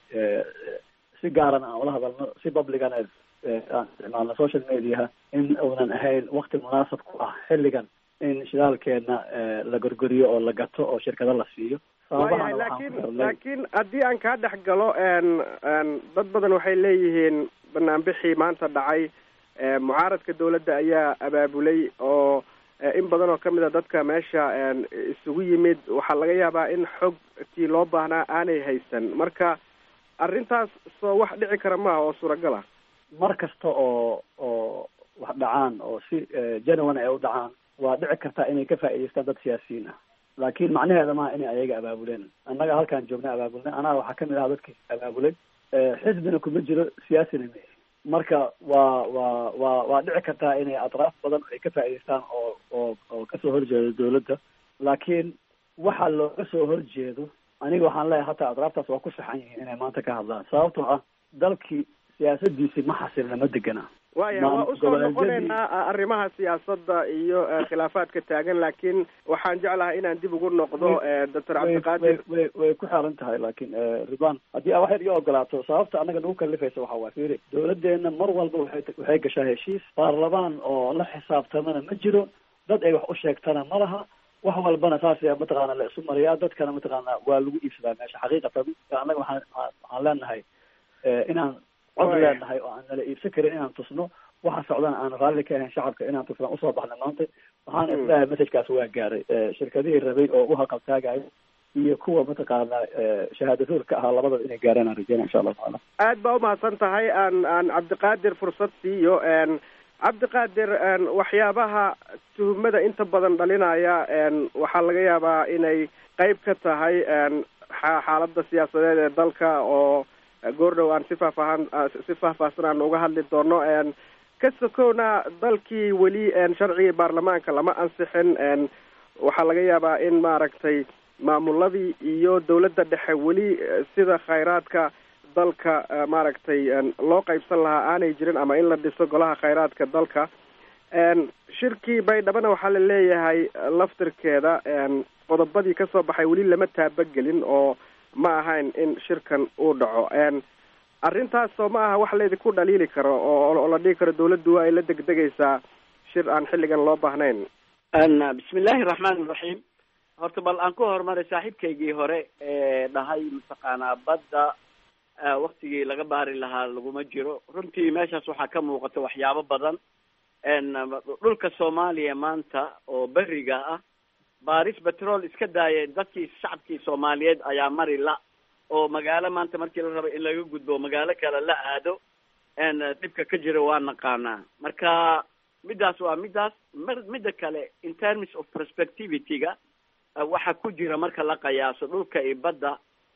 si gaaran aan ula hadalno si publicana aan isticmaalno social mediaha in uunan ahayn wakti munaasab ku ah xilligan in shidaalkeena la gorgoriyo oo la gato oo shirkado la siiyo waayahay laakiin laakiin haddii aan kaa dhex galo dad badan waxay leeyihiin banaanbixii maanta dhacay mucaaradka dawladda ayaa abaabulay oo in badan oo kamid a dadka meesha isugu yimid waxaa laga yaabaa in xogtii loo baahnaa aanay haysan marka arrintaas soo wax dhici kara maaha oo suuragal ah mar kasta oo oo wax dhacaan oo si genuine ay u dhacaan waa dhici kartaa inay ka faa'iidaystaan dad siyaasiyiin ah laakiin macnaheeda maaha inay ayaga abaabuleen annaga halkaan joogna abaabulnay anaa waxaa kamid ahaa dadkii abaabulay xisbina kuma jiro siyaasina ma marka waa waa waa waa dhici kartaa inay atraaf badan ay ka faa'iidaystaan oo oo oo kasoo horjeedo dawladda laakiin waxa looga soo horjeedo aniga waxaan leeyahay hataa atraaftaas waa ku saxan yihiin inay maanta ka hadlaan sababtoo ah dalkii siyaasadiisii ma xasilna ma degana waaya waa usoo noqonaynaa arrimaha siyaasadda iyo khilaafaadka taagan laakiin waxaan jeclahay inaan dib ugu noqdo doctor cabdiqaadir way way ku xeran tahay laakiin ridwan haddii aa waxaad iga ogolaato sababta annaga nagu kalifaysa waxa waa fiiri dawladdeena mar walba waxay waxay gashaa heshiis baarlamaan oo la xisaabtamana ma jiro dad ay wax u sheegtana ma laha wax walbana saas yaa mataqaana la isu mariyaa dadkana mataqaana waa lagu iibsadaa meesha xaqiiqatan annaga waxaan waxaan leenahay inaan cod leenahay oo aan nala iibsan karin inaan tusno waxa socdana aan raalli ka ahayn shacabka inaan tusnaan usoo baxna maanta waxaan islahay messagekaas waa gaaray shirkadihii rabay oo u haqabtaagayo iyo kuwa mataqaana shahaadadoor ka ahaa labadaba inay gaaraan aan rajeyna insha allahu tacaala aad baa umahadsan tahay aan aan cabdiqaadir fursad siiyo cabdiqaadir waxyaabaha tuhumada inta badan dhalinaya waxaa laga yaabaa inay qayb ka tahay xaaladda siyaasadeed ee dalka oo goordhow aan si faahfaahan si faahfaahsan aan uga hadli doono ka sokowna dalkii weli sharcigii baarlamaanka lama ansixin waxaa laga yaabaa in maaragtay maamuladii iyo dawladda dhexe weli sida khayraadka dalka maaragtay loo qaybsan lahaa aanay jirin ama in la dhiso golaha khayraadka dalka shirkii baydhabana waxaa la leeyahay laftirkeeda qodobadii kasoo baxay weli lama taabagelin oo ma ahayn in shirkan uu dhaco arrintaasoo ma aha wax laydinku dhaliili karo oo la dhihi karo dawladdu ay la degdegaysaa shir aan xilligan loo baahnayn bismi illaahi raxmaan iraxiim horta bal aan ku horumaray saaxiibkaygii hore ee dhahay mataqaanaa badda waktigii laga baari lahaa laguma jiro runtii meeshaas waxaa ka muuqata waxyaabo badan dhulka soomaaliya maanta oo beriga ah baaris betrol iska daaya dadkii shacabkii soomaaliyeed ayaa mari la oo magaalo maanta markii la rabo in laga gudbo magaalo kale la aado dhibka ka jira waa naqaanaa marka midaas waa midaas midda kale in terms of prospectivity-ga waxa ku jira marka la qiyaaso dhulka iyo badda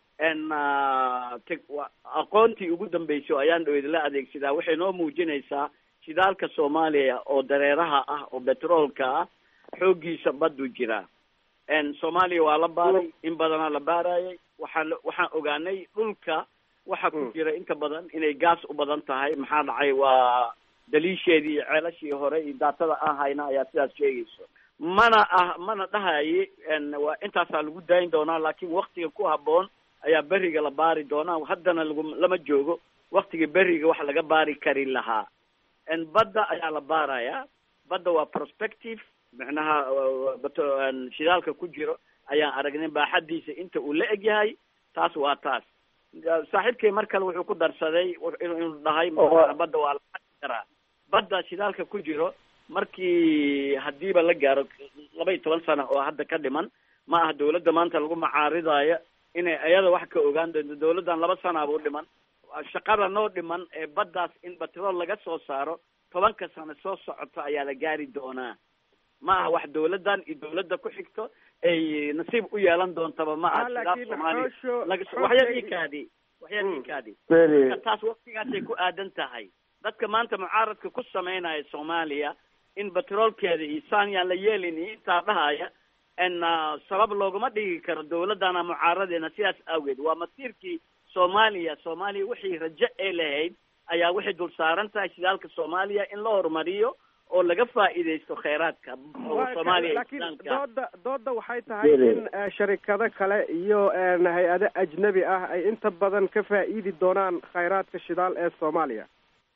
aqoontii ugu dambeysay ayaan dhaweyd la adeegsadaa waxay noo muujinaysaa shidaalka soomaaliya oo dareeraha ah oo betroolka ah xooggiisa baddu jira soomaaliya waa la baaray in badanaa la baarayay waxaan waxaan ogaanay dhulka waxa ku jira inta badan inay gaas u badan tahay maxaa dhacay waa daliisheedii ceelashii hore iyo daatada aan hayna ayaa sidaas sheegayso mana ah mana dhahaye waa intaasaa lagu daayin doonaa laakiin waktiga ku habboon ayaa beriga la baari doonaa haddana lagu lama joogo waktiga beriga wax laga baari kari lahaa badda ayaa la baarayaa badda waa prospective macnaha shidaalka ku jiro ayaan aragnay baaxadiisa inta uu la egyahay taas waa taas saaxiibkay mar kale wuxuu ku darsaday inuu dhahay badda waa la karaa badda shidaalka ku jiro markii hadiiba la gaaro laba iyo toban sano oo hadda ka dhiman ma aha dawladda maanta lagu macaaridaayo inay iyada wax ka ogaan doonto dawladdan laba sanaaba u dhiman shaqada noo dhiman ee baddaas in batrool laga soo saaro tobanka sano soo socoto ayaa la gaari doonaa ma aha wax dawladdan iyo dawladda ku xigto ay nasiib u yeelan doontaba ma aha sidaas soomaaliya waxyadiikaadi waxyadiikaadi taas waktigaasay ku aadan tahay dadka maanta mucaaradka ku samaynaya soomaaliya in batroolkeeda iyo saanyaan la yeelin iyo intaa dhahaya n sabab looguma dhigi karo dawladdana mucaaradeena sidaas awgeed waa masiirkii soomaaliya soomaaliya wixii rajo ee lahayd ayaa waxay dul saaran tahay shidaalka soomaaliya in la horumariyo oo laga faa'iidaysto kheyraadka oo soomaaliya laakiin dooda dooda waxay tahay in sharikado kale iyo hay-ado ajnabi ah ay inta badan ka faa'iidi doonaan kheyraadka shidaal ee soomaaliya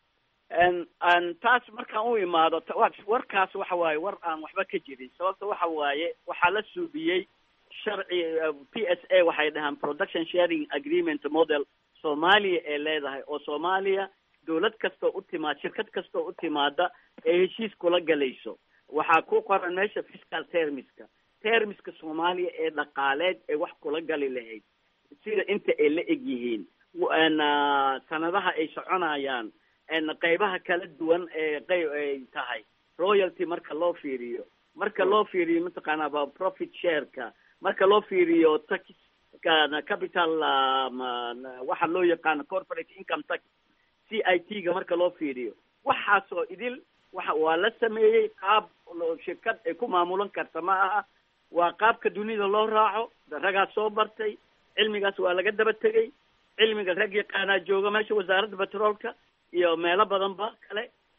n taas markaan u imaado warkaas waxa waaye war aan waxba ka jirin sababta waxa waaye waxaa la suubiyey sharci p s a waxay dhahaan production sharing agreement model soomaaliya ee leedahay oo soomaaliya dawlad kastoo u timaada shirkad kastoo u timaada ee heshiis kula galayso waxaa ku qoran meesha fiscal termiska termiska soomaaliya ee dhaqaaleed ee wax kula gali lahayd sida inta ay la eg yihiin sanadaha ay soconayaan qaybaha kala duwan ee qayb ay tahay royalty marka loo fiiriyo marka loo fiiriyo mataqaanaa profit shareka marka loo fiiriyo tax capital waxa loo yaqaano corporate income tax c i t ga marka loo fiiriyo waxaasoo idil waxa waa la sameeyey qaab shirkad ay ku maamulan karta ma aha waa qaabka dunida loo raaco ragaas soo bartay cilmigaas waa laga daba tegey cilmiga rag yaqaanaa jooga meesha wasaaradda petroolka iyo meelo badanba kale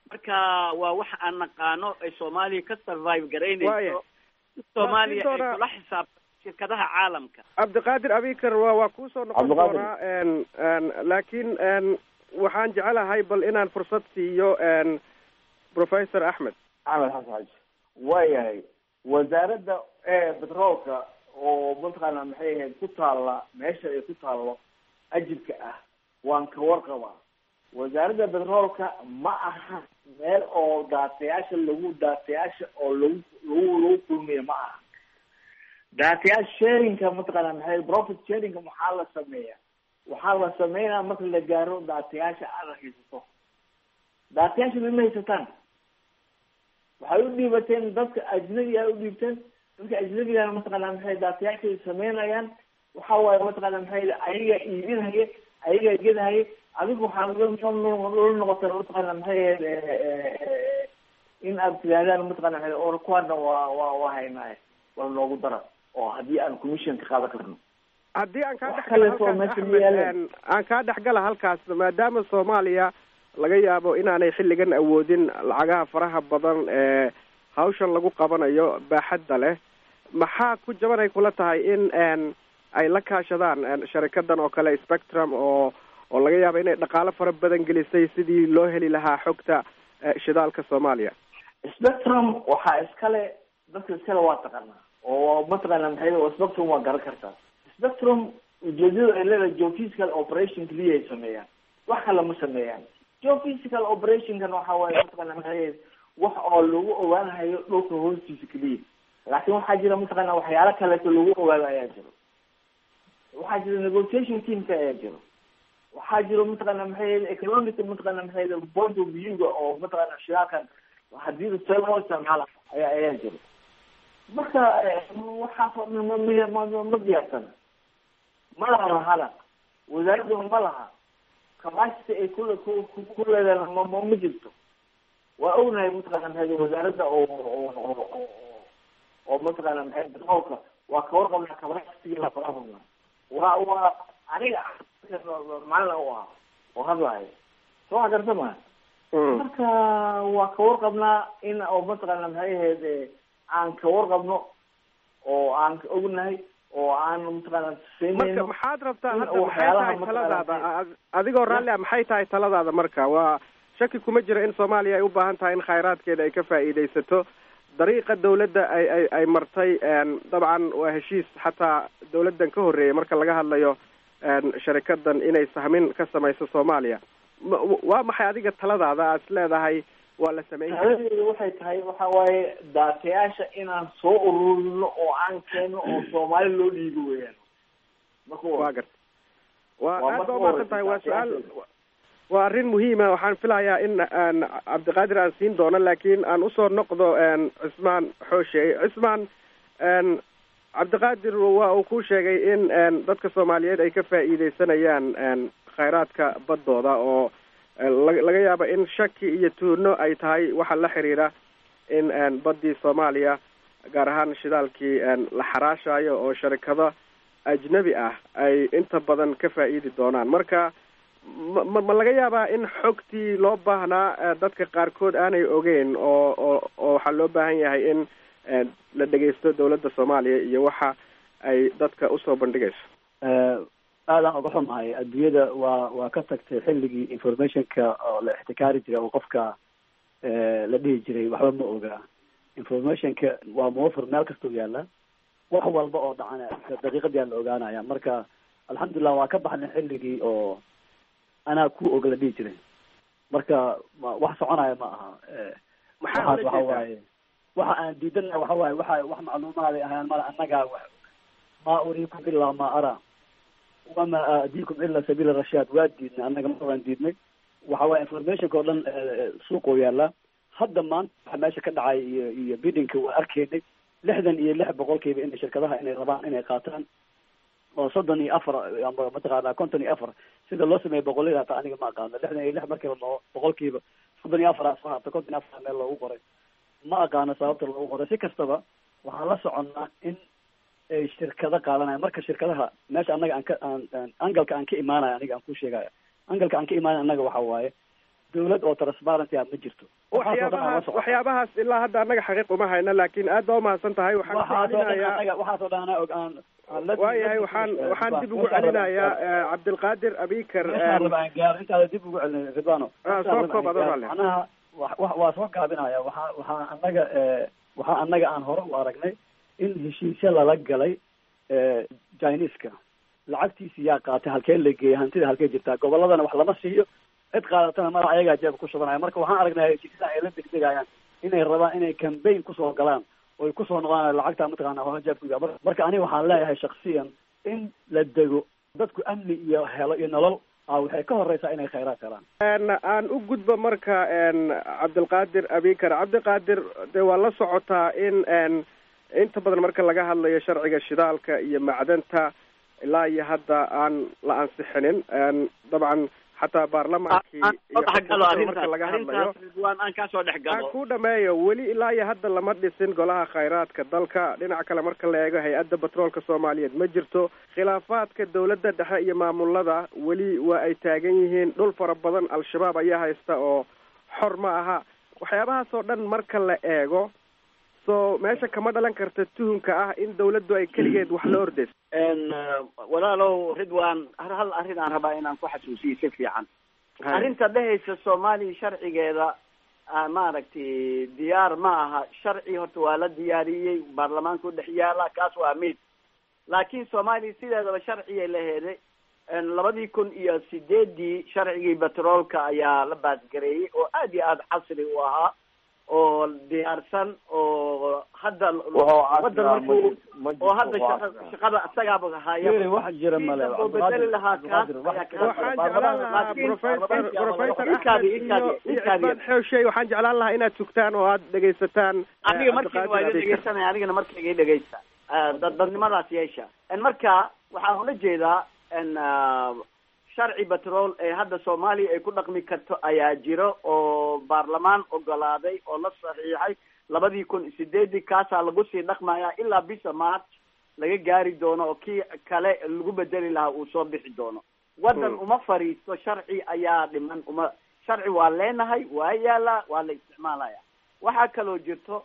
marka waa wax aan naqaano ay soomaaliya ka survive garaynayso soomaaliya ay kula xisaabtan shirkadaha caalamka. cabdiqaadir abikar waa waa kuusoo noqon doonaa laakiin waxaan jecelahay bal inaan fursad siiyo professor axmed axmed xasan xaji waayahay wasaaradda betroolka oo mataqaana maxay ahayd ku taalla meesha ay ku taallo ajibka ah waan ka warqabaa. wasaaradda betroolka ma aha meel oo daatayaasha lagu daatayaasha oo lagu lagu lagu kulmiyo ma aha. daatayaasha sharinka mataqaana maxay profit sharinka maxaa la sameeya waxaa la sameynaa marka la gaaro daatayaasha aad haysato. daatayaasha ma haysataan waxay u dhiibateen dadka ajnabiga u dhiibteen dadka ajnabigana mataqaana maxay daatayaasha sameynayaan waxa waaye mataqaana maxay ayaga iibinaya ayaga gedahaya adigu waxaa loo noqotay mataqaana maxay in aad tidaahdaan mataqaana maxay oo kuwana waa waa waa haynaaye wala noogu dara oo haddii aan commission ka qaadan karno. haddii aan kaa dhexgala aan kaa dhexgala halkaas maadaama soomaaliya laga yaabo inaanay xilligan awoodin lacagaha faraha badan ee hawshan lagu qabanayo baaxadda leh maxaa ku jabanay kula tahay in ay la kaashadaan sharikadan oo kale Spectrum oo oo laga yaabo inay dhaqaale fara badan gelisay sidii loo heli lahaa xogta shidaalka Soomaaliya. Spectrum waxa iskale dadka iskale waa taqaanaa oo mataqaana maxay oo Spectrum waa garan kartaa. Spectrum ujeedada ay leedahay geophysical operation kaliya ay sameeyaan wax kale ma sameeyaan. geophysical operation kan waxa waaye mataqaana maxay wax oo lagu ogaanayo dhulka hoostiisa kaliya laakiin waxaa jira mataqaana waxyaalo kale oo lagu ogaado ayaa jiro. waxaa jira negotiation teamka ayaa jiro. waxaa jiro mataqaana maxay economic mataqaana maxay point of view oo mataqaana shiraakan hadii soo isticmaala ayaa ayaa jiro. marka waxaa ma ma ma diyaarsan ma laha hala wasaaradda ma laha capacity ay kula ku leedahay ma ma jirto. waa ognahay mataqaana maxay wasaaradda oo oo oo mataqaana maxay betroolka waa ka warqabna capacity la faraha waa waa aniga macna oo ah oo hadlahay soo gartama marka waa ka warqabnaa in oo mataqaana maxay ahayd aan ka warqabno oo aan ognahay oo aan mataqaana marka maxaad rabtaa hadda maxay tahay taladaada adigoo raalli ah maxay tahay taladaada marka waa shaki kuma jira in Soomaaliya ay u baahan tahay in khayraadkeeda ay ka faa'iideysato dariiqa dawladda ay ay ay martay dabcan waa heshiis xataa dawladdan ka horeeyay marka laga hadlayo sharikadan inay sahmin ka samayso Soomaaliya waa maxay adiga taladaada aad leedahay waa la sameeyay waxay tahay waxa waaye daatayaasha inaan soo ururino oo aan keeno oo Soomaali loo dhiibo weeyaan marka waa garta waa aad u baahan tahay waa su'aal waa arrin muhiim ah waxaan filayaa in aan Cabdiqaadir aan siin doono laakiin aan usoo noqdo Cismaan Xooshe Cismaan Cabdiqaadir waa uu ku sheegay in dadka Soomaaliyeed ay ka faa'iideysanayaan khayraadka baddooda oo laga yaabo in shaki iyo tuuno ay tahay waxa la xiriira in baddii Soomaaliya gaar ahaan shidaalkii la xaraashayo oo sharikado ajnabi ah ay inta badan ka faa'iidi doonaan marka ma ma laga yaabaa in xogtii loo baahnaa dadka qaarkood aanay ogeyn oo oo oo waxaa loo baahan yahay in la dhegeysto dawladda Soomaaliya iyo waxa ay dadka usoo bandhigayso. aadaan uga xumahay adduunyada waa waa ka tagtay xilligii informationka oo la ixtikaari jiray oo qofka la dhihi jiray waxba ma ogaa. informationka waa muwafir meel kastoo yaala wax walba oo dhacana daqiiqadii la ogaanaya marka alxamdulillah waa ka baxnay xilligii oo anaa ku og la dhihi jiray marka wax soconaya ma aha. maxaa waxa waaye waxa aan diidana waxa waaye waxa wax macluumaad ay ahaan mala annaga ma uriikum illa ma ara wama aadiikum illa sabiila rashaad waa diidnay annaga ma waan diidnay waxa waaye informationka oo dhan suuqoo yaala hadda maanta waxa meesha ka dhacay iyo iyo biddingka waa arkaynay lixdan iyo lix boqolkiiba in shirkadaha inay rabaan inay qaataan oo soddon iyo afar ama mataqaanaa konton iyo afar sida loo sameeyay boqolkiiba hata aniga ma aqaano lixdan iyo lix markiiba loo boqolkiiba soddon iyo afar asfar hata konton iyo afar meel loogu qoray ma aqaano sababta loogu qoray si kastaba waxaan la soconnaa in ay shirkado qaadanaya marka shirkadaha meesha annaga aan ka aan angalka aan ka imaanaya aniga aan ku sheegaya angalka aan ka imaanaya annaga waxa waaye dawlad oo transparency ah ma jirto. waxyaabahaas waxyaabahaas ilaa hadda annaga xaqiiq uma hayna, laakiin aad baa umahadsan tahay. waxaan celinayaa waxaasoo dhan ana og aan waayahay waxaan waxaan dib ugu celinayaa cabdilqaadir abikar intaada dib ugu celinay ridwano soo koob adoo rale macnaha waa soo gaabinaya waxaa waxaa annaga waxaa annaga aan hore u aragnay in heshiisya lala galay Chinese-ka lacagtiisi yaa qaatay halkee la geeyay hantida halkee jirtaa goboladana wax lama siiyo cid qaadatana mara ayagaa jeeb ku shubanaya marka waxaan aragnay heshiisyada ay la degdegayaan inay rabaan inay campaign kusoo galaan oy kusoo noqdaan lacagta mataqaana hore jeebka marka aniga waxaan leeyahay shaksiyan in la dego dadku amni iyo helo iyo nolol waxay ka horeysaa inay khayraad helaan. aan u gudbo marka cabdilqaadir abikar cabdiqaadir dee waa la socotaa in inta badan marka laga hadlayo sharciga shidaalka iyo macdanta ilaa iyo hadda aan la ansixinin dabcan xataa baarlamaankii marka laga hadlayo aan ku dhameeyo weli ilaa iyo hadda lama dhisin golaha khayraadka dalka. dhinaca kale marka la eego hay-adda batroolka soomaaliyeed ma jirto. khilaafaadka dawladda dhexe iyo maamulada weli waa ay taagan yihiin. dhul fara badan al-shabaab ayaa haysta oo xor ma aha. waxyaabahaas oo dhan marka la eego so meesha kama dhalan karta tuhunka ah in dawladdu ay keligeed wax la ordayso. walaalow ridwan hal arrin aan rabaa inaan ku xasuusiyo si fiican. arrinta dhehaysa soomaaliya sharcigeeda maaragtay diyaar ma aha. sharci horta waa la diyaariyey baarlamaanka u dhex yaala kaas waa mid. laakiin soomaaliya sideedaba sharcigay la heeday labadii kun iyo sideedii sharcigii batroolka ayaa la baasgareeyey oo aad iyo aada casri u ahaa oo diyaarsan oo hadda wadan markuu oo hadda shaqada isagaaba haya wax jira male bedeli lahaa kaas waxaan jeclaan lahaa professor professor axmed xewshay waxaan jeclaan lahaa inaad sugtaan oo aad dhegaysataan. aniga markii waa iga dhegaysanaya anigana markayga dhegaysta dad dadnimadaas yeesha marka waxaan ula jeedaa sharci batrool ee hadda soomaaliya ay ku dhaqmi karto ayaa jiro oo baarlamaan ogolaaday oo la saxiixay labadii kun iyo sideedii kaasaa lagu sii dhaqmaya ilaa bisa march laga gaari doono oo kii kale lagu bedeli lahaa uu soo bixi doono. wadan uma fariisto sharci ayaa dhiman. uma sharci waa leenahay waa yaala waa la isticmaalaya. waxaa kaloo jirto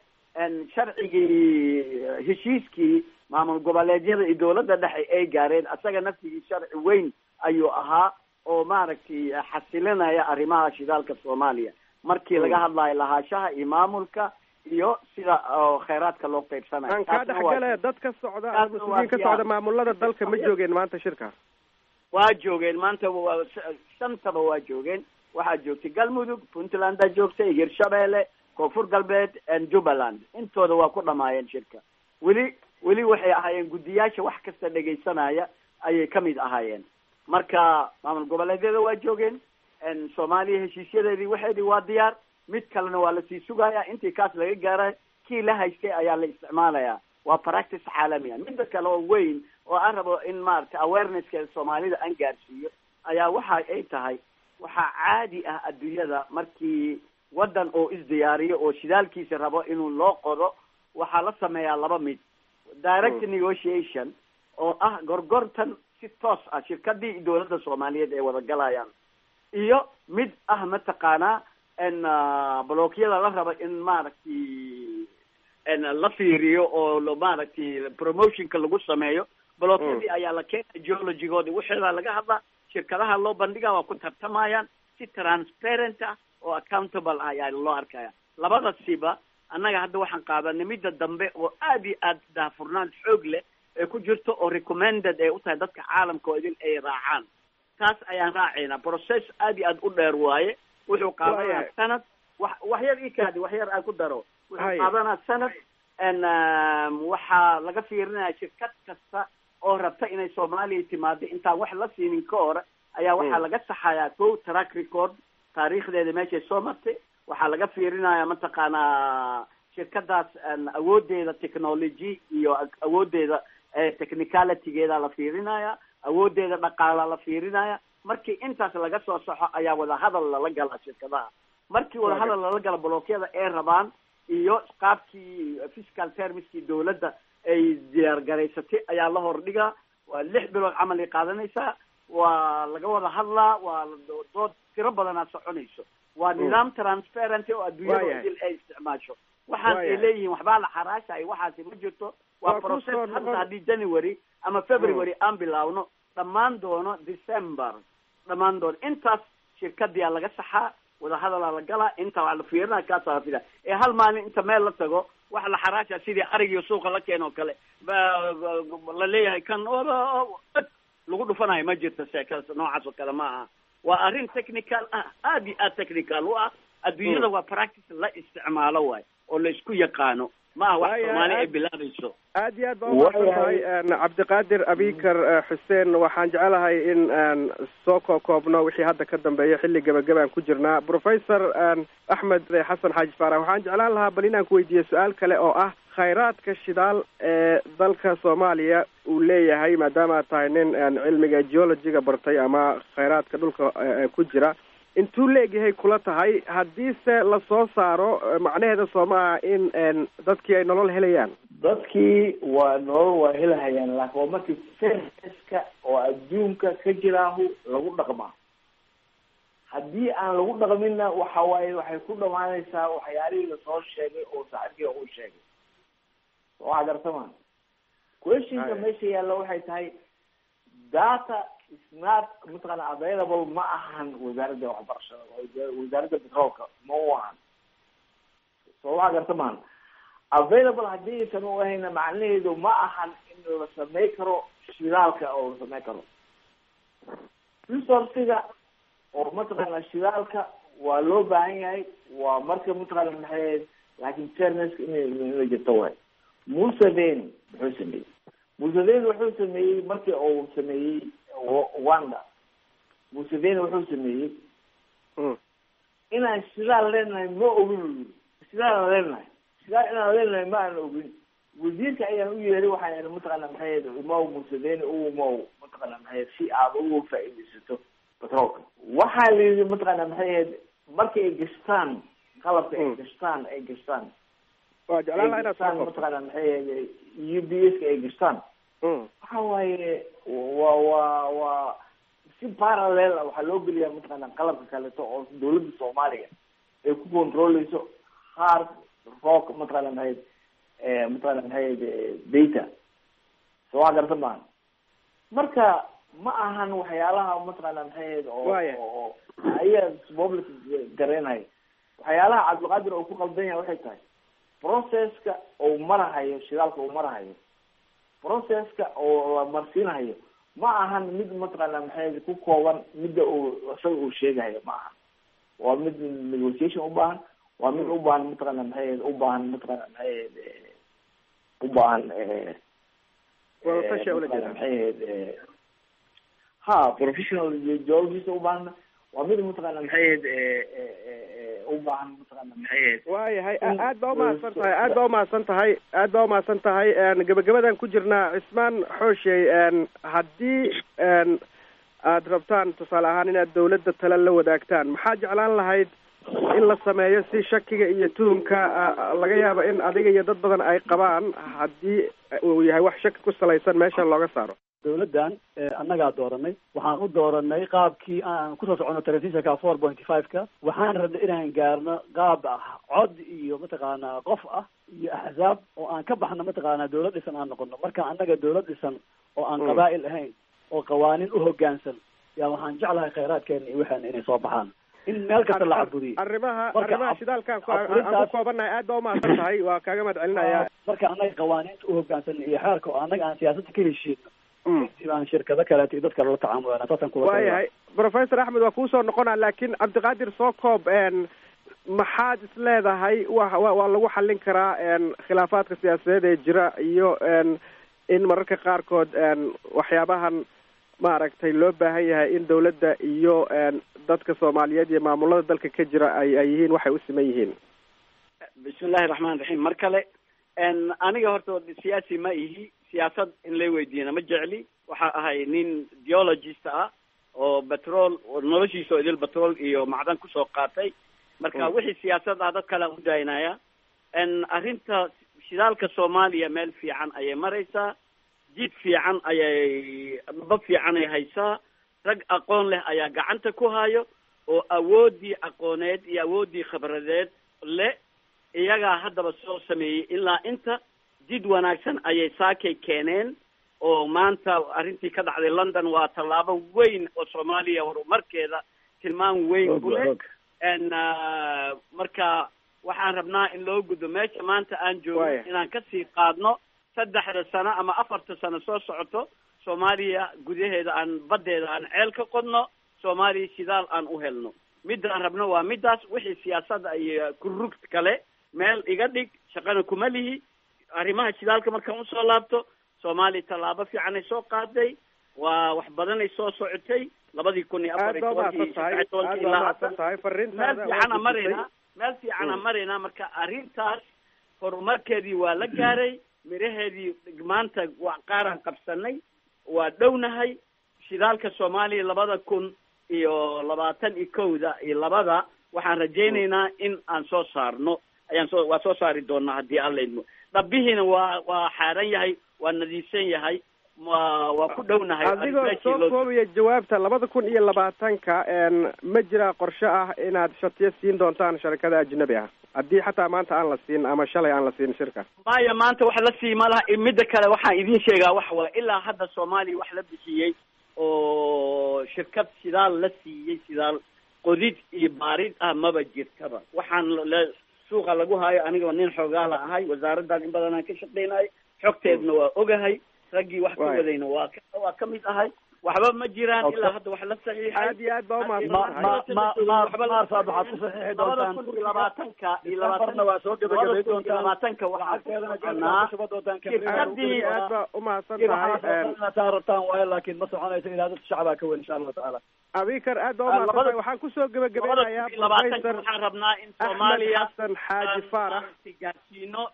sharcigii heshiiskii maamul goboleedyada iyo dawladda dhexe ay gaareen asaga naftigii sharci weyn ayuu ahaa oo maaragtay xasilinaya arrimaha shidaalka soomaaliya markii laga hadlayo lahaashaha iyo maamulka iyo sida khayraadka loo qaybsanayo. aan kaa dhexgale dad ka socda mas-uuliyiin ka socda maamulada dalka ma joogeen maanta shirka? waa joogeen maanta waa shantaba waa joogeen. waxaa joogtay galmudug, puntlandaa joogtay, hirshabeelle, koonfur galbeed, jubbaland. intooda waa ku dhamaayeen shirka. weli weli waxay ahaayeen guddiyaasha wax kasta dhegaysanaya ayay kamid ahaayeen. marka maamul goboleedyada waa joogeen. soomaaliya heshiisyadeedii waxeedii waa diyaar. mid kalena waa lasii sugaya. intii kaas laga gaaray kii la haystay ayaa la isticmaalaya. waa practice caalamiya. midda kale oo weyn oo aan rabo in maaragtay awareness-ka soomaalida aan gaarsiiyo ayaa waxa ay tahay waxaa caadi ah adduunyada markii wadan oo isdiyaariyo oo shidaalkiisa rabo inuu loo qodo waxaa la sameeyaa laba mid. direct negotiation oo ah gorgortan si toos ah shirkadii iyo dawladda soomaaliyeed ay wada galayaan, iyo mid ah mataqaanaa in blookyada la rabo in maaragtay la fiiriyo oo maaragtay promotionka lagu sameeyo. blookyadii ayaa la keenay geologigoodi waxeedaa laga hadlaa. shirkadaha loo bandhiga waa ku tartamayaan si transparent ah oo accountable ah ayaa loo arkaya. labadasiba annaga hadda waxaan qaadanay midda dambe oo aad iyo aad daahfurnaan xoog leh ee ku jirto oo recommended ee u tahay dadka caalamka oo idin ay raacaan. taas ayaan raacaynaa. process aad iyo aad u dheer waaye. wuxuu qaadanaa sanad wax wax yar ii kaadi wax yar aan ku daro. wuxuu qaadanaa sanad waxaa laga fiirinaya shirkad kasta oo rabta inay soomaaliya timaado intaan wax la siinin ka hore ayaa waxaa laga saxayaa kow track record taariikhdeeda meeshay soo martay. waxaa laga fiirinaya mataqaanaa shirkadaas awoodeeda technology iyo awoodeeda technicalitygeeda la fiirinaya. awoodeeda dhaqaala la fiirinaya. markii intaas laga soo saxo ayaa wadahadal lala galaa shirkadaha. markii wadahadal lala gala blookyada ay rabaan iyo qaabkii fiscal termskii dawladda ay diyaar garaysatay ayaa la hordhigaa. waa lix bilood camal ay qaadanaysaa. waa laga wada hadlaa. waa dood tiro badanaa soconayso. waa nidaam transparency oo adduunyada idil ay isticmaasho waxaan ay leeyihiin waxbaa la xaraashay waxaasi ma jirto waa process hadda haddii January ama February aan bilaawno dhammaan doono December dhammaan doono intaas shirkadii laga saxaa wada hadal la gala inta waa la fiirna ka saafida ee hal maalin inta meel la tago wax la xaraasha sidii ariga suuqa la keeno kale la leeyahay kan lagu dhufanayo ma jirto sheekada noocaas oo kale ma aha waa arrin technical ah aad iyo aad technical u ah adduunyada waa practice la isticmaalo waay oo la isku yaqaano ma aha wax Soomaali ay bilaabayso aad iyo aad baa umahadsantahay cabdiqaadir abikar xuseen waxaan jecelahay in aan soo koobno wixii hadda ka dambeeya xilli gabagabaan ku jirnaa professor axmed xasan xaaji faarax waxaan jeclaan lahaa bal inaan ku weydiiyo su-aal kale oo ah khayraadka shidaal ee dalka Soomaaliya uu leeyahay maadaama tahay nin cilmiga geologiga bartay ama khayraadka dhulka ku jira intuu leegyahay kula tahay haddiise la soo saaro macnaheeda Soomaa in dadkii ay nolol helayaan dadkii waa nolol waa helayaan laakiin waa markii serviceka oo adduunka ka jiraahu lagu dhaqmaa haddii aan lagu dhaqminna waxa waaye waxay ku dhamaanaysaa waxyaalihii lasoo sheegay oo saaxiibkii uu sheegay waa gartama questionka meesha yaalla waxay tahay data is not mataqaana available ma ahan wasaaradda waxbarashada wasaaradda petroolka ma u ahan soo waa gartama available haddii aysan u ahayna macnaheedu ma ahan in la samey karo shidaalka oo la samey karo resourciga oo mataqaana shidaalka waa loo baahan yahay waa marka mataqaana maxay laakiin fairness inay jirto waay Museveni wuxuu sameeyey Museveni wuxuu sameeyey markii uu sameeyey Rwanda Museveni wuxuu sameeyey inaan shidaal leenahay ma ogin shidaal leenahay shidaal inaan leenahay ma aan ogin wasiirka ayaan u yeeray waxaan mataqaana maxay ma Museveni uu ma mataqaana maxay si aad ugu faa'iideysato petroolka waxaa la yidhi mataqaana maxay markii ay gastaan qalabka ay gastaan ay gastaan waa jeclaan lahaa inaad soo mataqaana maxay U B S ay gastaan waxa waaye waa waa waa si parallel waxaa loo geliyaa mataqaana qalabka kaleeto oo dawladda Soomaaliya ay ku controleyso hard rock mataqaana maxay mataqaana maxay data soo agarta ma marka ma ahan waxyaalaha mataqaana maxay oo ayaa public gareenay waxyaalaha Cabdiqaadir oo ku qaldan yahay waxay tahay processka oo marahayo shidaalka oo marahayo processka oo la marsiinayo ma ahan mid mataqaana maxay ku kooban midda uu asaga uu sheegayo ma aha waa mid negotiation u baahan waa mid u baahan mataqaana maxay u baahan mataqaana maxay u baahan waa tashi wala jira maxay ha professional geologist u baahan waa mid mataqaana maxay u baahan mataqaana maxay waayahay aad baa umahadsan tahay aad baa umahadsan tahay aad baa umahadsan tahay gabagabadan ku jirnaa Cismaan Xooshey haddii aad rabtaan tusaale ahaan inaad dawladda tala la wadaagtaan maxaa jeclaan lahayd in la sameeyo si shakiga iyo tuhumka laga yaabo in adiga iyo dad badan ay qabaan haddii uu yahay wax shaki ku salaysan meesha looga saaro dawladdan annagaa dooranay waxaan u dooranay qaabkii aan kusoo socono transitionka four point five-ka waxaan rabnay inaan gaarno qaab ah cod iyo mataqaanaa qof ah iyo axzaab oo aan ka baxno mataqaanaa dawlad dhisan aan noqono marka annaga dawlad dhisan oo aan qabaa'il ahayn oo qawaaniin u hoggaansan yaa waxaan jeclahay khayraadkeena iyo waxaana inay soo baxaan in meel kasta la cabudiyo arrimaha arrimaha shidaalka aan ku koobanahay aad baa umahadsan tahay waa kaaga mahad celinayaa marka annaga qawaaniinta u hoggaansan iyo xeerka oo annaga aan siyaasadda ka heshiino aan shirkado kaleeto iyo dadka lala tacaamulana taasaan kula waayahay professor axmed waa kuusoo noqonaa laakiin cabdiqaadir soo koob maxaad is leedahay wa waa lagu xallin karaa khilaafaadka siyaasadeed ee jira iyo in mararka qaarkood waxyaabahan maaragtay loo baahan yahay in dawladda iyo dadka Soomaaliyeed iyo maamulada dalka ka jira ay ay yihiin waxay u siman yihiin bismillaahi raxmaani raxiim mar kale aniga horta siyaasi ma ihi siyaasad in la weydiiyana ma jecli waxa ahay nin geologist ah oo petrol noloshiisa oo idil petrol iyo macdan kusoo qaatay marka wixii siyaasad ah dad kale u daynaya arrinta shidaalka Soomaaliya meel fiican ayay maraysaa jid fiican ayay bab fiican ay haysaa rag aqoon leh ayaa gacanta ku hayo oo awooddii aqooneed iyo awooddii khibradeed le iyagaa haddaba soo sameeyey ilaa inta jid wanaagsan ayay saakay keeneen oo maanta arrintii ka dhacday london waa tallaabo weyn oo soomaaliya horumarkeeda tilmaan weyn ku leh n marka waxaan rabnaa in loo gudbo meesha maanta aan joogno inaan kasii qaadno saddexda sano ama afarta sano soo socoto soomaaliya gudaheeda aan baddeeda aan ceel ka qodno soomaaliya shidaal aan u helno midaan rabno waa midaas wixii siyaasadda iyo kurug kale meel iga dhig shaqana kuma lihi arrimaha shidaalka markaan usoo laabto soomaaliya tallaabo fiicanay soo qaaday waa wax badanay soo socotay labadii kun iyo afar iyo tobankii saddex tobankii ilaa hadda meel fiicana maraynaa meel fiicana maraynaa marka arrintaas horumarkeedii waa la gaaray miraheedii maanta waa qaaraan qabsanay waa dhownahay shidaalka soomaaliya labada kun iyo labaatan iyo kowda iyo labada waxaan rajaynaynaa in aan soo saarno ayaan soo waa soo saari doonaa haddii alla idmo dhabihiina waa waa xaaran yahay waa nadiifsan yahay waa waa ku dhownahay adigoo soo koobaya jawaabta labada kun iyo labaatanka ma jira qorshe ah inaad shatiyo siin doontaan sharikada ajnabi ah haddii xataa maanta aan la siin ama shalay aan la siin shirka maya maanta wax la sii ma laha midda kale waxaan idiin sheegaa waxa waay ilaa hadda soomaaliya wax la bixiyey oo shirkad shidaal la siiyey shidaal qodid iyo baarid ah maba jirtaba waxaan le suuqa lagu haayo aniga nin xoogaala ahay wasaaraddan in badan aan ka shaqaynahay xogteedna waa ogahay raggii wax ka wadayna waa waa ka mid ahay waxba ma jiraan ilaa hadda wax la saxiixay aad iyo aad baa umahadsantahay waxaad ku saxiixi doontaan labada kun iyo labaatanka iyo labaatanna waa soo gabagabay doontaan labaatanka waxaa shirkadii aad baa umahadsan tahay rabtaan waayo laakiin ma soconayso ilaa dadka shacabaa ka weyn insha allahu tacaala abikar aad baa umahadsan tahay waxaan kusoo gabagabeynayaa labaatanka waxaan rabnaa in soomaaliya xasan xaaji faarax gaarsiino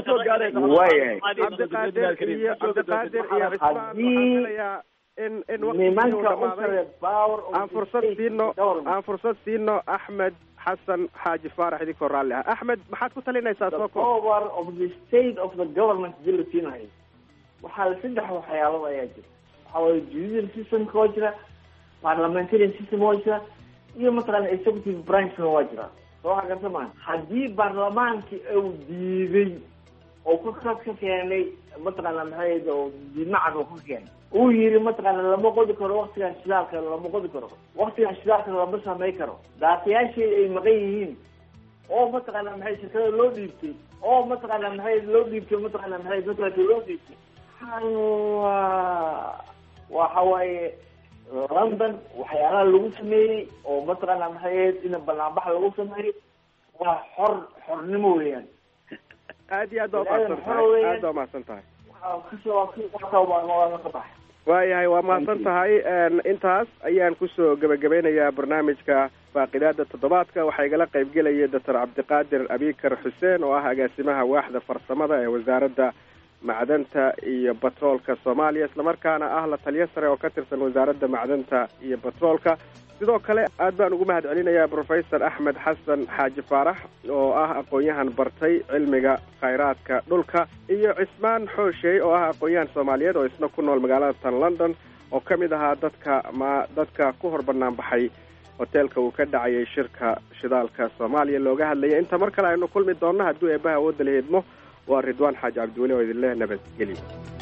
cabdiqaadir iyo cabdiqaadir iyo cismaan in in waqtigii aan fursad siino aan fursad siino axmed xasan xaaji faarax idinkoo raalli ah axmed maxaad ku talinaysaa soo ko power of the state of the government dii la siinayo waxaa saddex waxyaalood ayaa jira waxaa waye judicial systemka waa jira parliamentarian system waa jira iyo mataqaana executive branchna waa jira soo waxa garta maa haddii baarlamaankii uu diiday oo ku khas ka keenay mataqaana maxay oo diimacad uu ka keenay uu yiri mataqaana lama qodi karo waqtigan shidaalka lama qodi karo waqtigan shidaalka lama samay karo daaqyaashii ay maqan yihiin oo mataqaana maxay shirkada loo dhiibtay oo mataqaana maxay loo dhiibtay mataqaana maxay dadka loo dhiibtay halwa waxa waaye London waxyaalaha lagu sameeyey oo mataqaana maxay in banaanbax lagu sameeyey waa xor xornimo weeyaan aad iyo aad baa umahadsantahay aad baa umahadsantahay waayahay waa mahadsan tahay intaas ayaan kusoo gebagabeynayaa barnaamijka faaqidaada toddobaadka waxaa igala qaybgelaya doctor cabdiqaadir abikar xuseen oo ah agaasimaha waaxda farsamada ee wasaaradda macdanta iyo batroolka soomaaliya islamarkaana ah la taliyo sare oo ka tirsan wasaaradda macdanta iyo batroolka sidoo kale aad baan ugu mahad celinayaa professor axmed xasan xaaji faarax oo ah aqoon-yahan bartay cilmiga khayraadka dhulka iyo cismaan xooshey oo ah aqoon-yahan soomaaliyeed oo isna ku nool magaalada tan london oo ka mid ahaa dadka ma dadka ku hor bannaan baxay hoteelka uu ka dhacayay shirka shidaalka soomaaliya looga hadlayay inta mar kale aynu kulmi doonno hadduu eebbaha awoodda la heedmo waa ridwaan xaaji cabdiweli oo idin leh nabadgelyo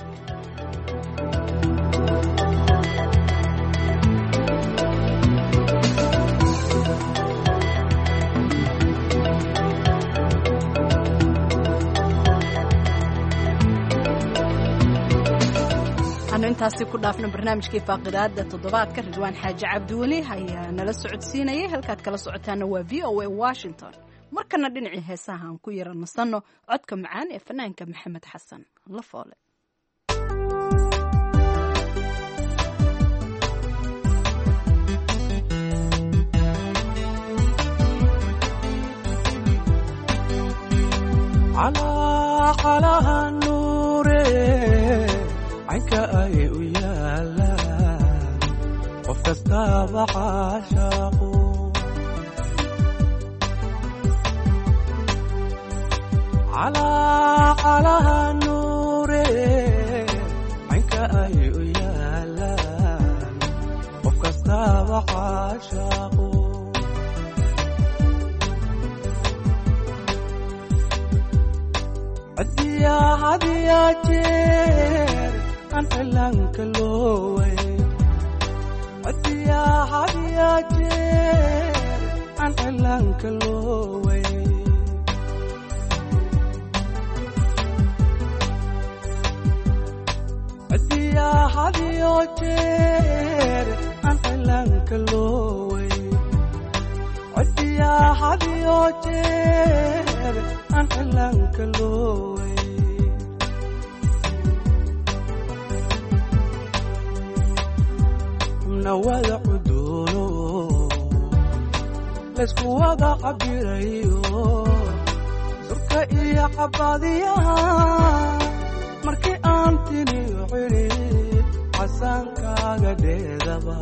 intaasi ku dhaafna barnaamijkii faaqidaada toddobaadka ridwaan xaaji cabdiweli ayaa nala socodsiinayay halkaad kala socotaana waa v o a washington markana dhinacii heesaha aan ku yara nasanno codka macaan ee fanaanka maxamed xasan la foole عنك أي ويالا وفستاب عاشقو على على النور عنك أي ويالا وفستاب عاشقو عديا هديا جير عن علانك لوي عديا هديا جير عن علانك لوي عديا هديا جير عن علانك لوي عديا هديا جير عن علانك لوي منوال عدولو لسكو وضع عبيريو زركا إيا عباديها مركي أنتني عريب عسانكا قديدبا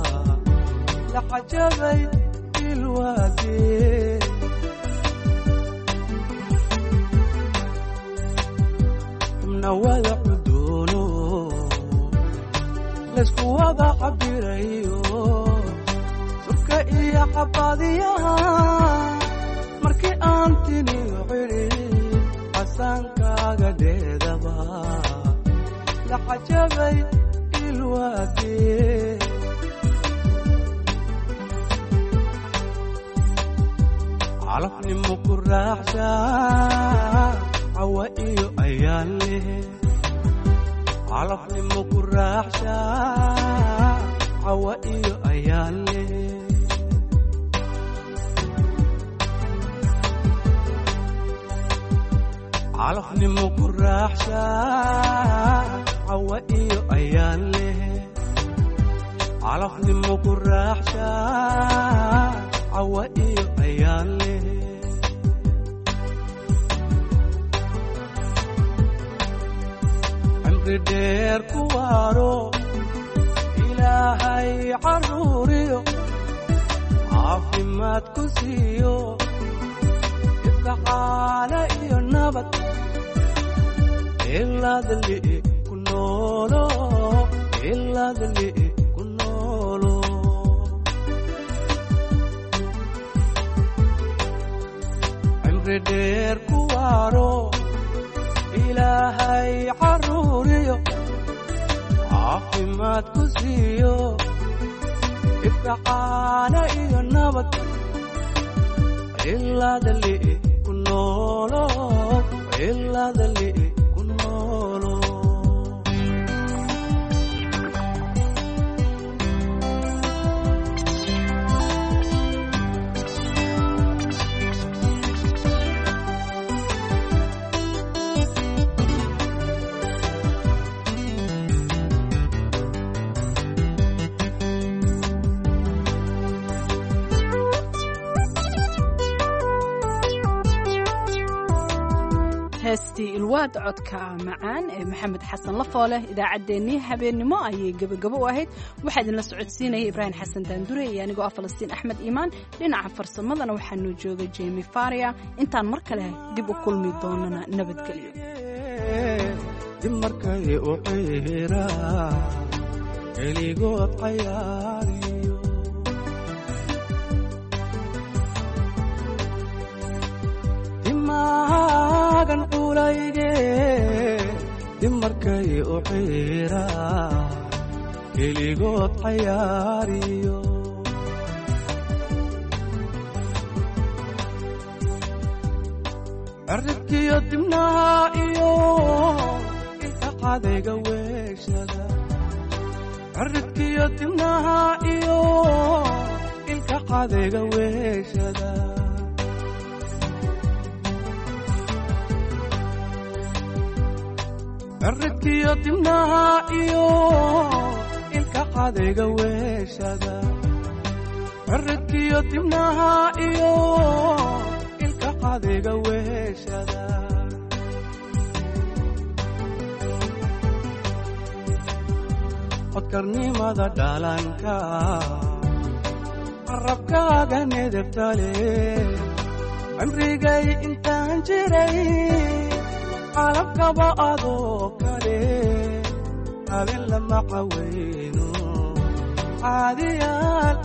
لحجبي الوادي منوال عدولو لسكو وضع عبيريو سركا إيا عباديها مركي أنتني عريب عسانكا قديدبا لحجبي الوادي عرفني مكراحشا عوائيو أيالي عرفني مكراحشا عوائيو أيالي عرفني مكراحشا عوائيو أيالي عرفني مكراحشا عوائيو أيالي عمري دير كوارو إلهي عروريو عافي ما تكسيو يبقى علي النبت إلا ذلي كنولو إلا ذلي كنولو عمري دير كوارو إلهي عروريو عافي ما تكسيو يبقى علي النبت إلا ذلي كنولو إلا ذلي كنولو heestii ilwaad codka macaan ee maxamed xasan lafoole idaacaddeenii habeennimo ayay gebagabo u ahayd waxaa idinla socodsiinaya ibraahim xasan daandure iyo anigoo ah falastiin axmed iimaan dhinaca farsamadana waxaanuu joogay jemi faria intaan mar kale dib u kulmi doonana nabadgelyo dib markay u ciira keligood cayaariyo dimagan culayge dib markay u ciira keligood cayaariyo cirridkiyo dibnaha iyo inta qadayga weeshada cirridkiyo dibnaha iyo ilka qadayga weeshada cirridkiyo dibnaha iyo ilka qadayga weeshada cirridkiyo dibnaha iyo ilka qadayga weeshada codkarnimada dhalanka qarabkaaga nedebtale cimrigay intaan jiray qalabkaba adoo kale habeen lama caweyno caadiyaal